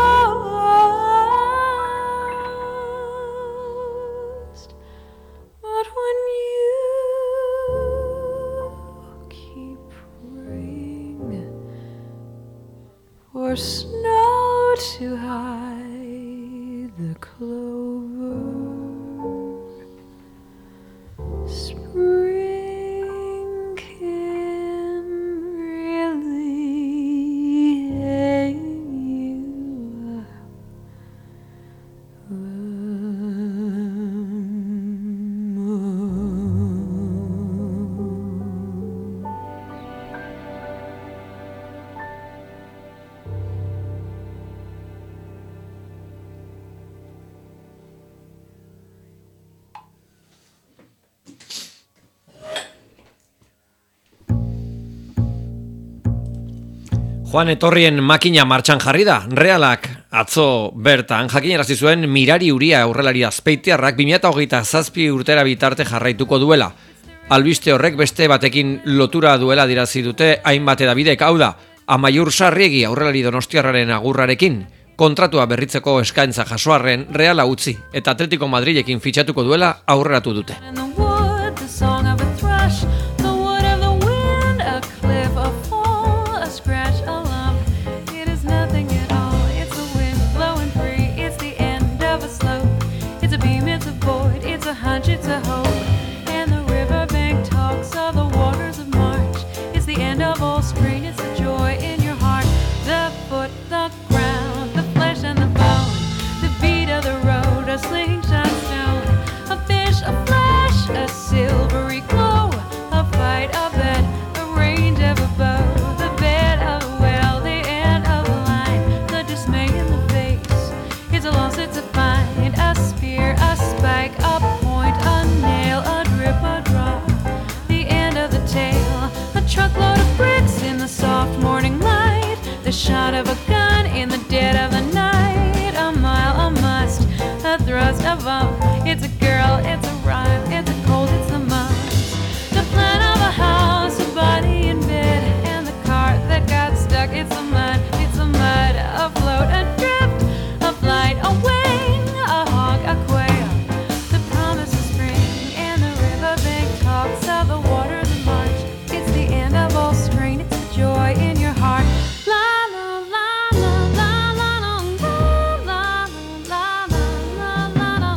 host. But when you keep praying for snow to hide the clover, spring can really hang you up the Joan Etorrien makina martxan jarri da. Realak atzo bertan jakinarazi zuen Mirari Uria aurrelari azpeitiarrak 2027 urtera bitarte jarraituko duela. Albiste horrek beste batekin lotura duela dirazi dute hainbat hedabidek, hau da, Amaiur Sarriegi aurrelari donostiarraren agurrarekin. Kontratua berritzeko eskaintza jasoarren Reala utzi eta Atletico Madrilekin fitxatuko duela aurreratu dute. It's a hope, and the riverbank talks of the waters of March. It's the end of all spring, it's the joy in your heart. The foot, the ground, the flesh and the bone, the beat of the road, a slingshot stone, a fish, a flash, a silvery glow, a fight, a bet, a range of a bow, the bed of a well, the end of the line, the dismay in the face. It's a loss, it's a find, a spear, a spike, a point, a nail, a drip, a drop, the end of the tale, a truckload of bricks in the soft morning light, the shot of a gun in the dead of the night, a mile, a must, a thrust, a bump, it's a girl, it's a rhyme, it's a cold, it's the must, the plan of a house, a body in bed, and the cart that got stuck, it's a mud, a float, a drift, a flight, a wing, a hog, a quail, the promise of spring, and the riverbank talks of the waters of March. It's the end of all strain, it's the joy in your heart. La la la la la la la la la la la la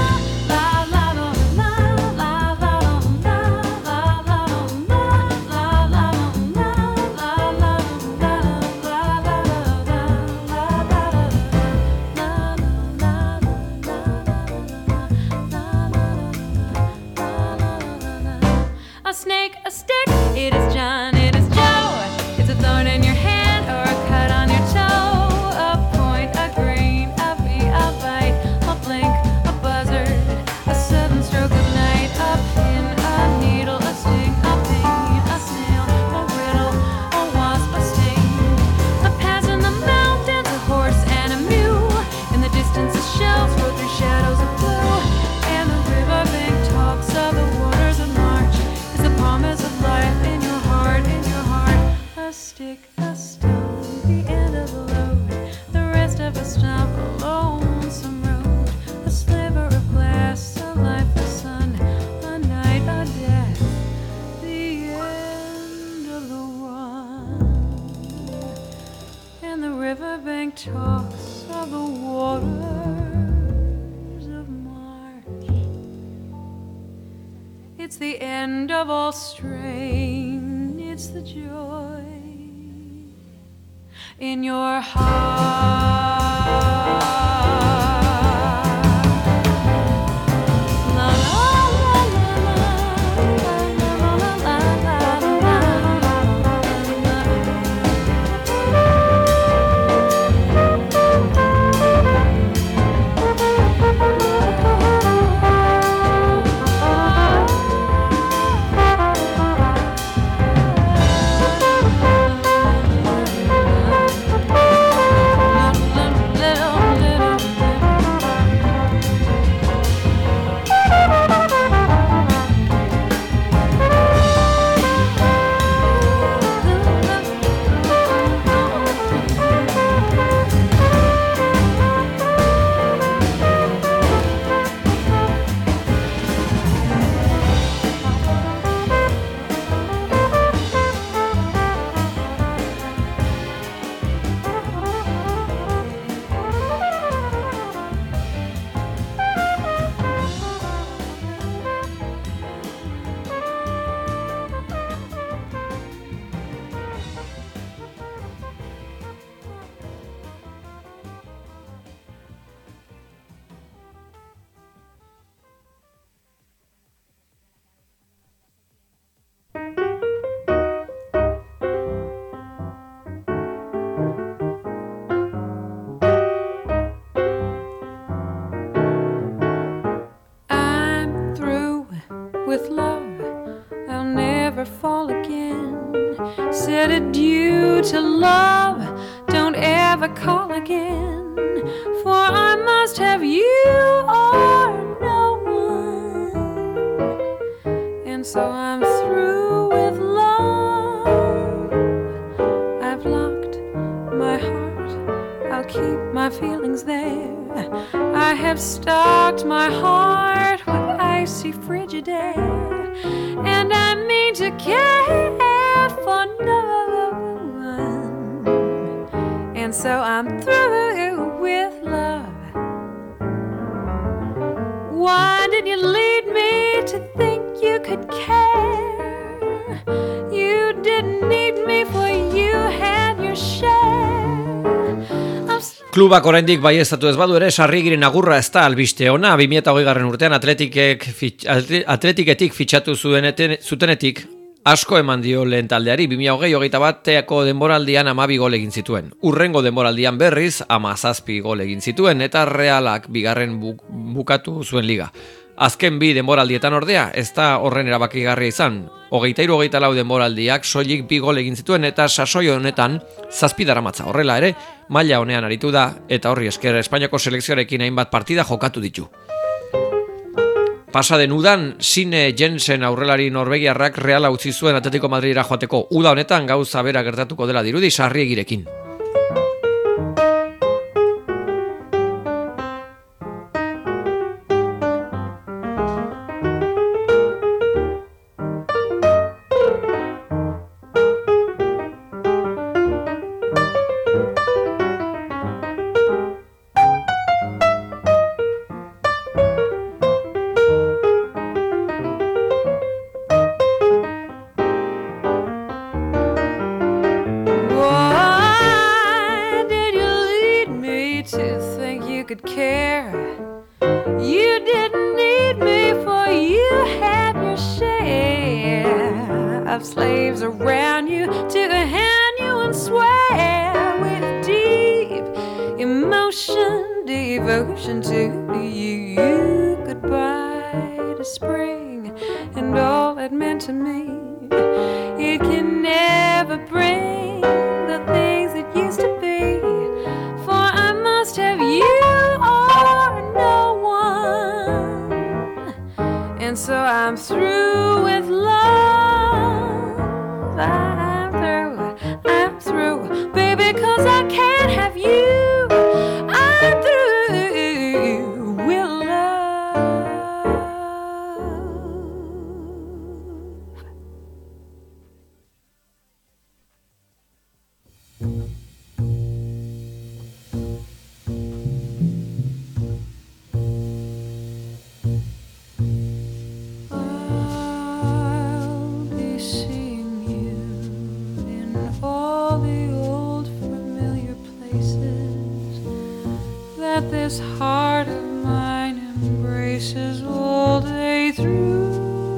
a snake, a stick, it is John, it is Joe. It's a thorn in your hand or a cut on your toe. A point, a grain, a bee, a bite, a blink, a buzzard, a sudden stroke of night. A pin, a needle, a sting, a pain, a snail, a riddle, a wasp, a sting. A pass in the mountains, a horse and a mule. In the distance, the shells roll through shadows of blue. And the riverbank talks of the waters of March. It's the promise of life in your heart, in your heart. A stick, a stone, the end of the load. The rest of a stump, a lonesome road. A sliver of glass, a lifeless sun. A night, a death, the end of the run. And the riverbank talks of the waters of March. It's the end of all strain, it's the joy in your heart. La la la la la la la with love, I'll never fall again. Said adieu to love, don't ever call again. For I must have you or no one. And so I'm through with love. I've locked my heart, I'll keep my feelings there. I have stocked my heart with icy frigid air, and I mean to care for no one. And so I'm through with love. Why did you lead me to think you could care? You didn't need me, for you had your share. Klubak oraindik baieztatu ez badu ere, Sarrigiren agurra ez da albiste ona. 2020 urtean Atletiketik fitxatu zutenetik asko eman dio lehen taldeari. 2020-21 denboraldian 12 gol egin zituen. Urrengo denboraldian berriz 17 gol egin zituen eta Realak bigarren bukatu zuen liga. Azken bi denboraldietan ordea, ez da horren erabakigarria izan. 23-24 denboraldiak soilik 2 gol egin zituen eta sasoi honetan 7 daramatza. Horrela ere, maila honean aritu da eta horri esker Espainiako selekzioarekin hainbat partida jokatu ditu. Pasaden udan, Sine Jensen aurrelari norvegiarrak Reala utzi zuen Atletico Madridera joateko. Uda honetan gauza bera gertatuko dela dirudi Sarriegirekin. this heart of mine embraces all day through.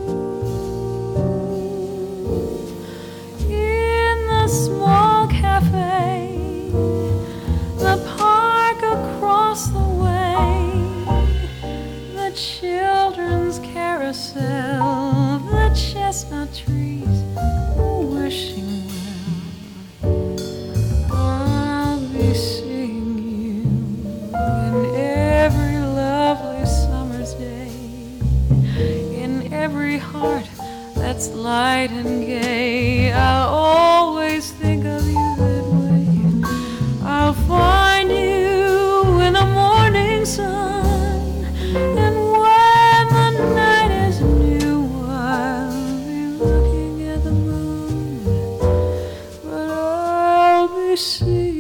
In the small cafe, the park across the way, the children's carousel, the chestnut trees wishing well. I'll be seeing you in every lovely summer's day, in every heart that's light and gay. I'll always think of you that way. I'll find you in the morning sun, and when the night is new, I'll be looking at the moon, but I'll be seeing you.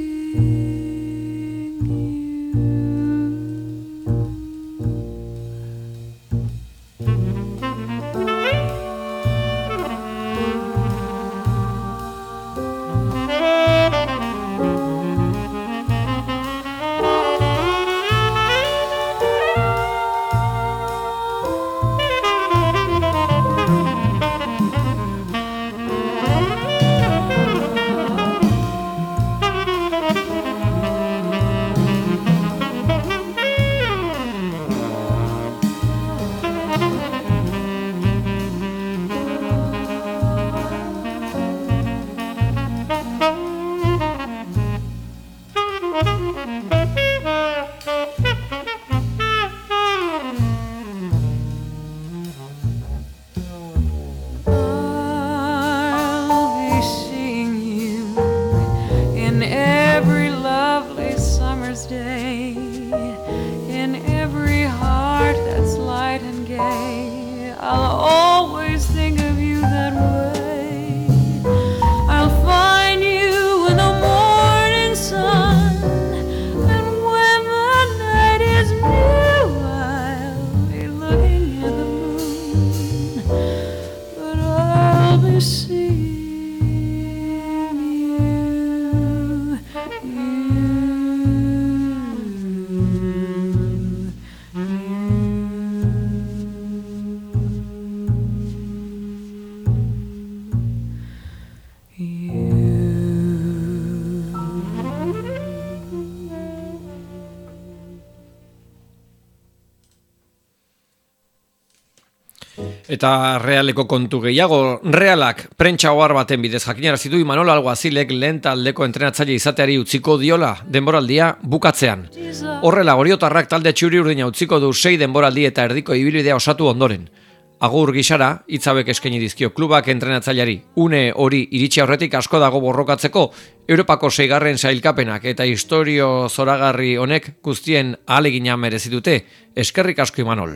Eta realeko kontu gehiago, realak prentsa ohar baten bidez jakinarazi du Imanol Alguazilek lehen taldeko entrenatzaile izateari utziko diola denboraldia bukatzean. Horrela, Goriotarrak talde txuri-urdina utziko du 6 denboraldi eta erdiko ibilbidea osatu ondoren. Agur gisara, hitz hauek eskaini dizkio klubak entrenatzaileari. Une hori iritsi aurretik asko dago borrokatzeko, Europako 6. sailkapenak eta historio zoragarri honek guztien ahalegina merezi dute. Eskerrik asko Imanol.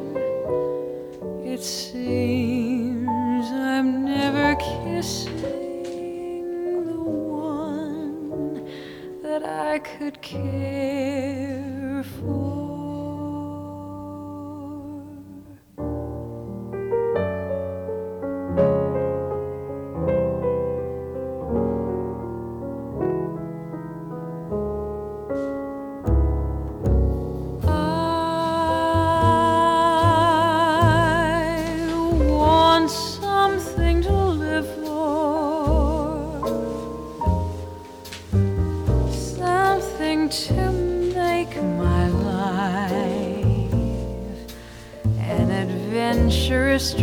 It seems I'm never kissing the one that I could care for. To make my life an adventurous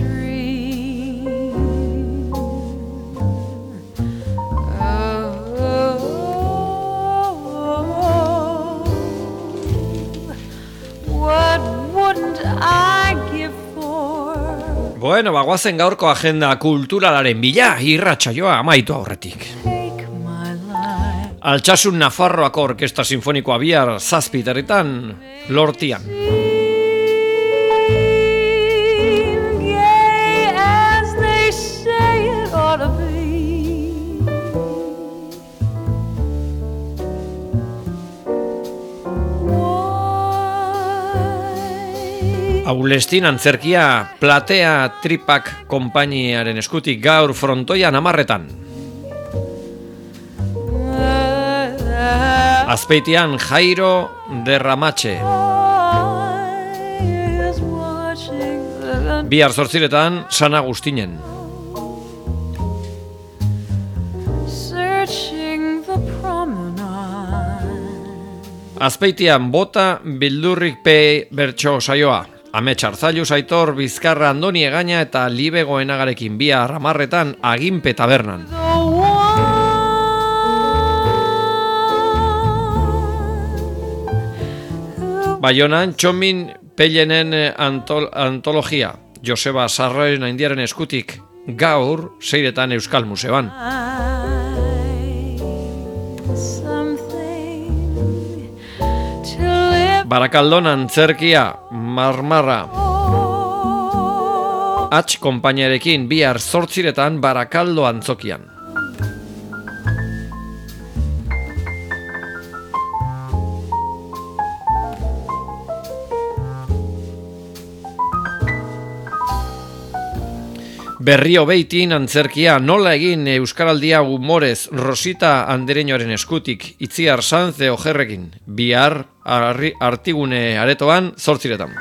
dream. What wouldn't I give for? Bueno, bagoazen gaurko agenda kulturalaren bila, irratsaioa amaitu aurretik. Altsasun Nafarroako Orkestra Sinfonikoa bihar 7 herritan Lortian. Aulestin antzerkia Platea Tripak konpainiaren eskutik gaur frontoian 10:00. Azpeitian Jairo Derramatxe. Bihar 8:00 San Agustinen. Azpeitian Bota Bildurrik pe bertso saioa. Amets Arzailu, Aitor Bizkarra, Andoni Egaña eta Libe Goenagarekin bihar 10:00 Aginpe tabernan. Baionan Txomin Pellenen antologia. Joseba Sarroen Aindiaren eskutik gaur 6:00 Euskal Museoan. Barakaldon antzerkia Marmarra. Atx konpainiarekin bihar 8:00 Barakaldo antzokian. Berrio Beitin antzerkia Nola egin euskaraldia humorez Rosita Andereñoaren eskutik Itziar Sanze Ojerrekin bihar Artigune aretoan 8:00.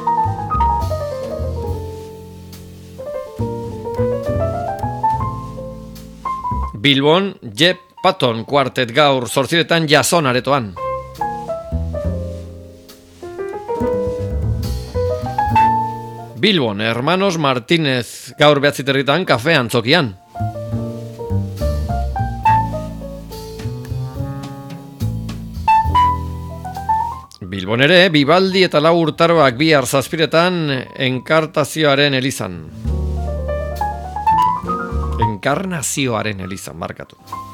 Bilbon Jep Patton Quartet gaur 8:00 Jason aretoan. Bilbon Hermanos Martínez gaur 9:00 Kafe Antzokian. Bilbon ere Bibaldi eta Lau Urtaroak bihar 7:00 Enkarnazioaren elizan. Enkarnazioaren elizan markatu.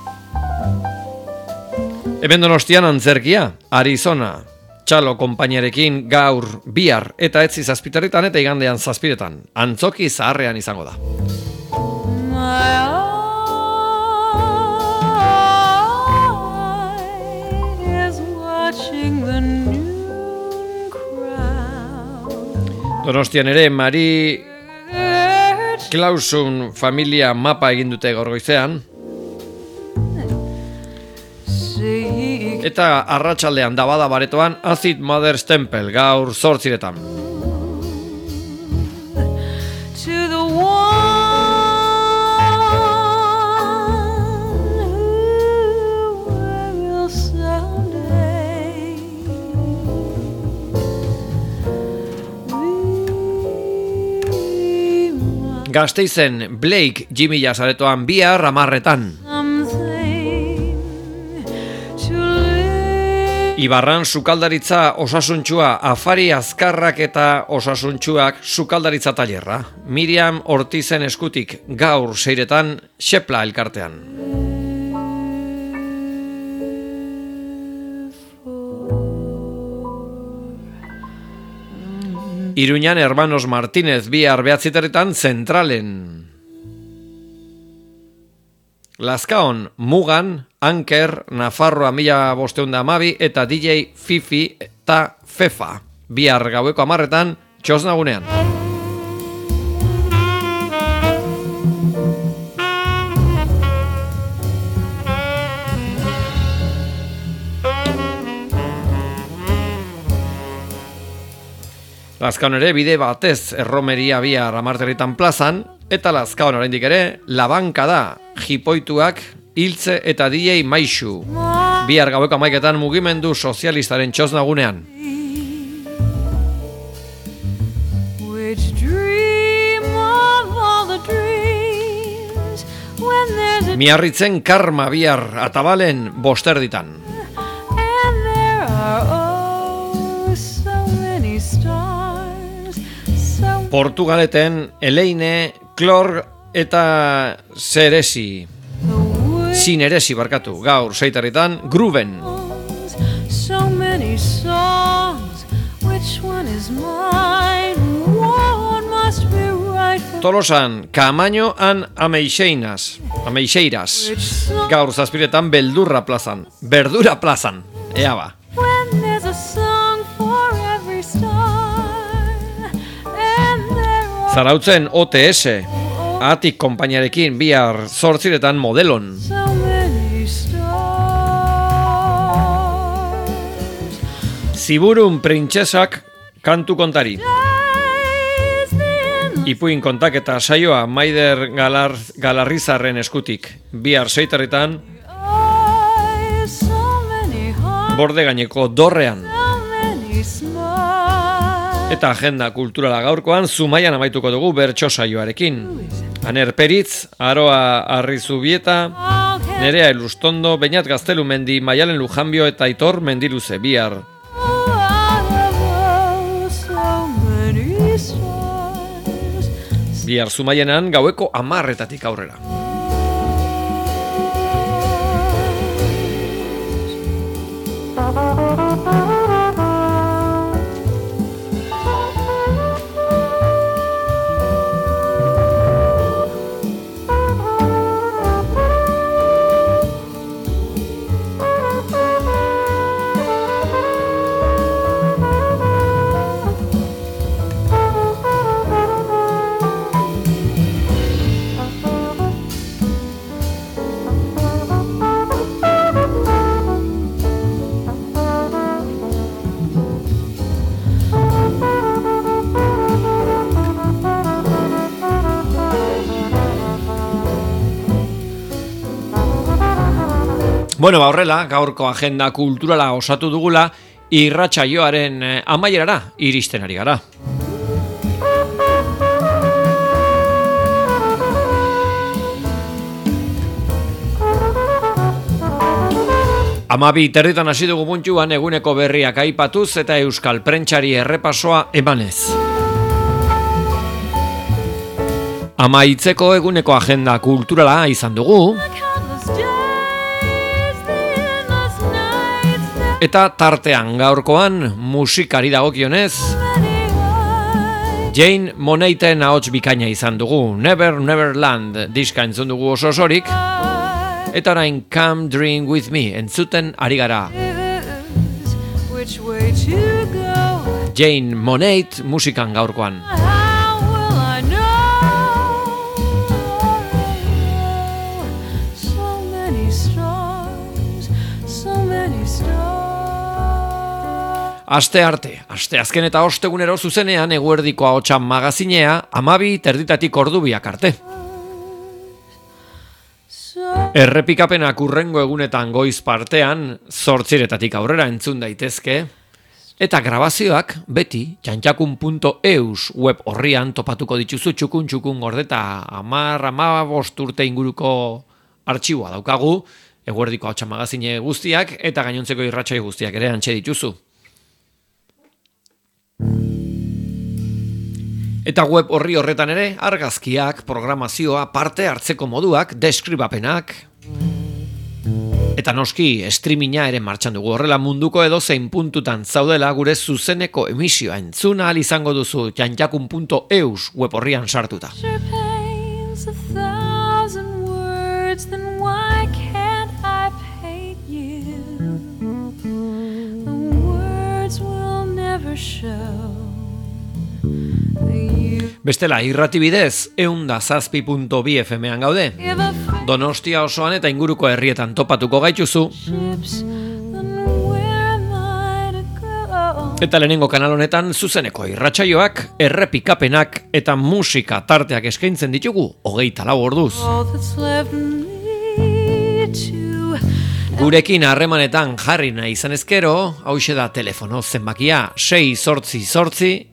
Hemen Donostian antzerkia Arizona Txalo konpainiarekin gaur bihar eta etzi 7:00 eta igandean 7:00. Antzoki zaharrean izango da. Donostian ere Mari Klausun familia mapa egin dute gaur goizean. Eta arratsaldean Dabada Baretoan Acid Mother's Temple gaur 8:00. Gasteizen Blake Jimmy Jazz aretoan bihar 10:00. Ibarran sukaldaritza osasuntsua, afari azkarrak eta osasuntsuak sukaldaritza tailerra. Miriam Ortizen eskutik gaur 6:00 Xepla elkartean. Iruñan Hermanos Martínez bihar 9:00 Zentralen. Lazkaon Mugan, Anker, Nafarroa 1512 eta DJ Fifi eta Fefa. Bihar gaueko 10:00 Txosnagunean. Lazkaon ere bide batez erromeria bihar 10:00 plazan, eta Lazkaon oraindik ere labanka da jipoituak Hiltze eta DJ Maixu. Bihar gaueko 11:00 mugimendu sozialistaren Txosnagunean. Miarritzen Karma bihar Atabalen 5:00. Portugaleten Eleine, Klor eta Zeresi. Sineresi barkatu, gaur 6:00 Gruben. Tolosan Kamaño and Ameixeiras. Gaur 7:00 Beldurra plazan. Berdura plazan. Ea ba. Zarautzen OTS, Atik konpainiarekin bihar 8:00 Modelon. Ziburun printzesak kantu kontari. Ipuin kontaketa saioa Maider Galarrizarren eskutik. Bihar 6:00 borde gaineko dorrean. Eta agenda kulturala gaurkoan Zumaian amaituko dugu bertso saioarekin. Aner Peritz, Aroa Arrizubieta, Nerea Elustondo, Beñat Gaztelumendi, Maialen Lujanbio eta Aitor Mendiluze bihar. Bihar Zumaienan gaueko 10:00 aurrera. Bueno, horrela, gaurko agenda kulturala osatu dugula, irratsaioaren amaierara iristen ari gara. Amabi territan hasi dugu puntuan eguneko berriak aipatuz eta euskal prentsari errepasoa emanez. Amaitzeko eguneko agenda kulturala izan dugu. Eta tartean gaurkoan musikari dagokionez Jane Moneiten ahots bikaina izan dugu. Never Neverland diska entzun dugu osorik. Eta orain Come Drink With Me entzuten ari gara. Jane Moneit musikan gaurkoan. Aste azken eta ostegunero zuzenean eguerdiko ahotsa magazinea 12:00 ordubiak arte. Errepikapenak hurrengo egunetan goiz partean 8:00 aurrera entzun daitezke eta grabazioak beti txantxakun.eus web orrian topatuko dituzu txukun gordeta 10-15 urte inguruko artxiboa daukagu eguerdiko ahotsa magazine guztiak eta gainontzeko irratsai guztiak ere antxe dituzu. Eta web orri horretan ere argazkiak, programazioa, parte hartzeko moduak, deskribapenak eta noski streaminga ere martxan dugu. Horrela munduko edozein puntutan zaudela gure zuzeneko emisioa entzuna ahal izango duzu txantxakun.eus web orrian sartuta. Bestela, irratibidez, 107.2 FM-an gaude. Donostia osoan eta inguruko herrietan topatuko gaituzu. Eta lehenengo kanal honetan zuzeneko irratsaioak, errepikapenak eta musika tarteak eskaintzen ditugu 24 orduz. Gurekin harremanetan jarri nahi izan ezkero, hauxe da telefono zenbakia 688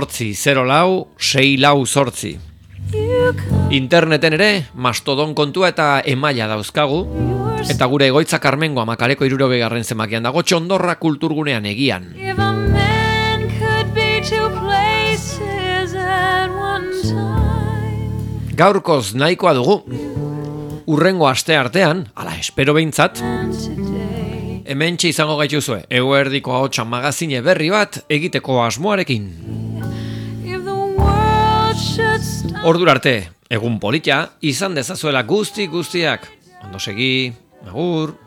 804-648. Interneten ere, Mastodon kontua eta emaila dauzkagu, eta gure egoitza Karmengoa Makaleko 60 zenbakian dago Txondorra kulturgunean egian. Gaurkoz nahikoa dugu, urrengo aste artean, ala espero behintzat, hementxe izango gaituzue, eguerdiko ahotsa magazine berri bat egiteko asmoarekin. Ordura arte, egun polita, izan dezazuela guztiak. Ondo segi, agur.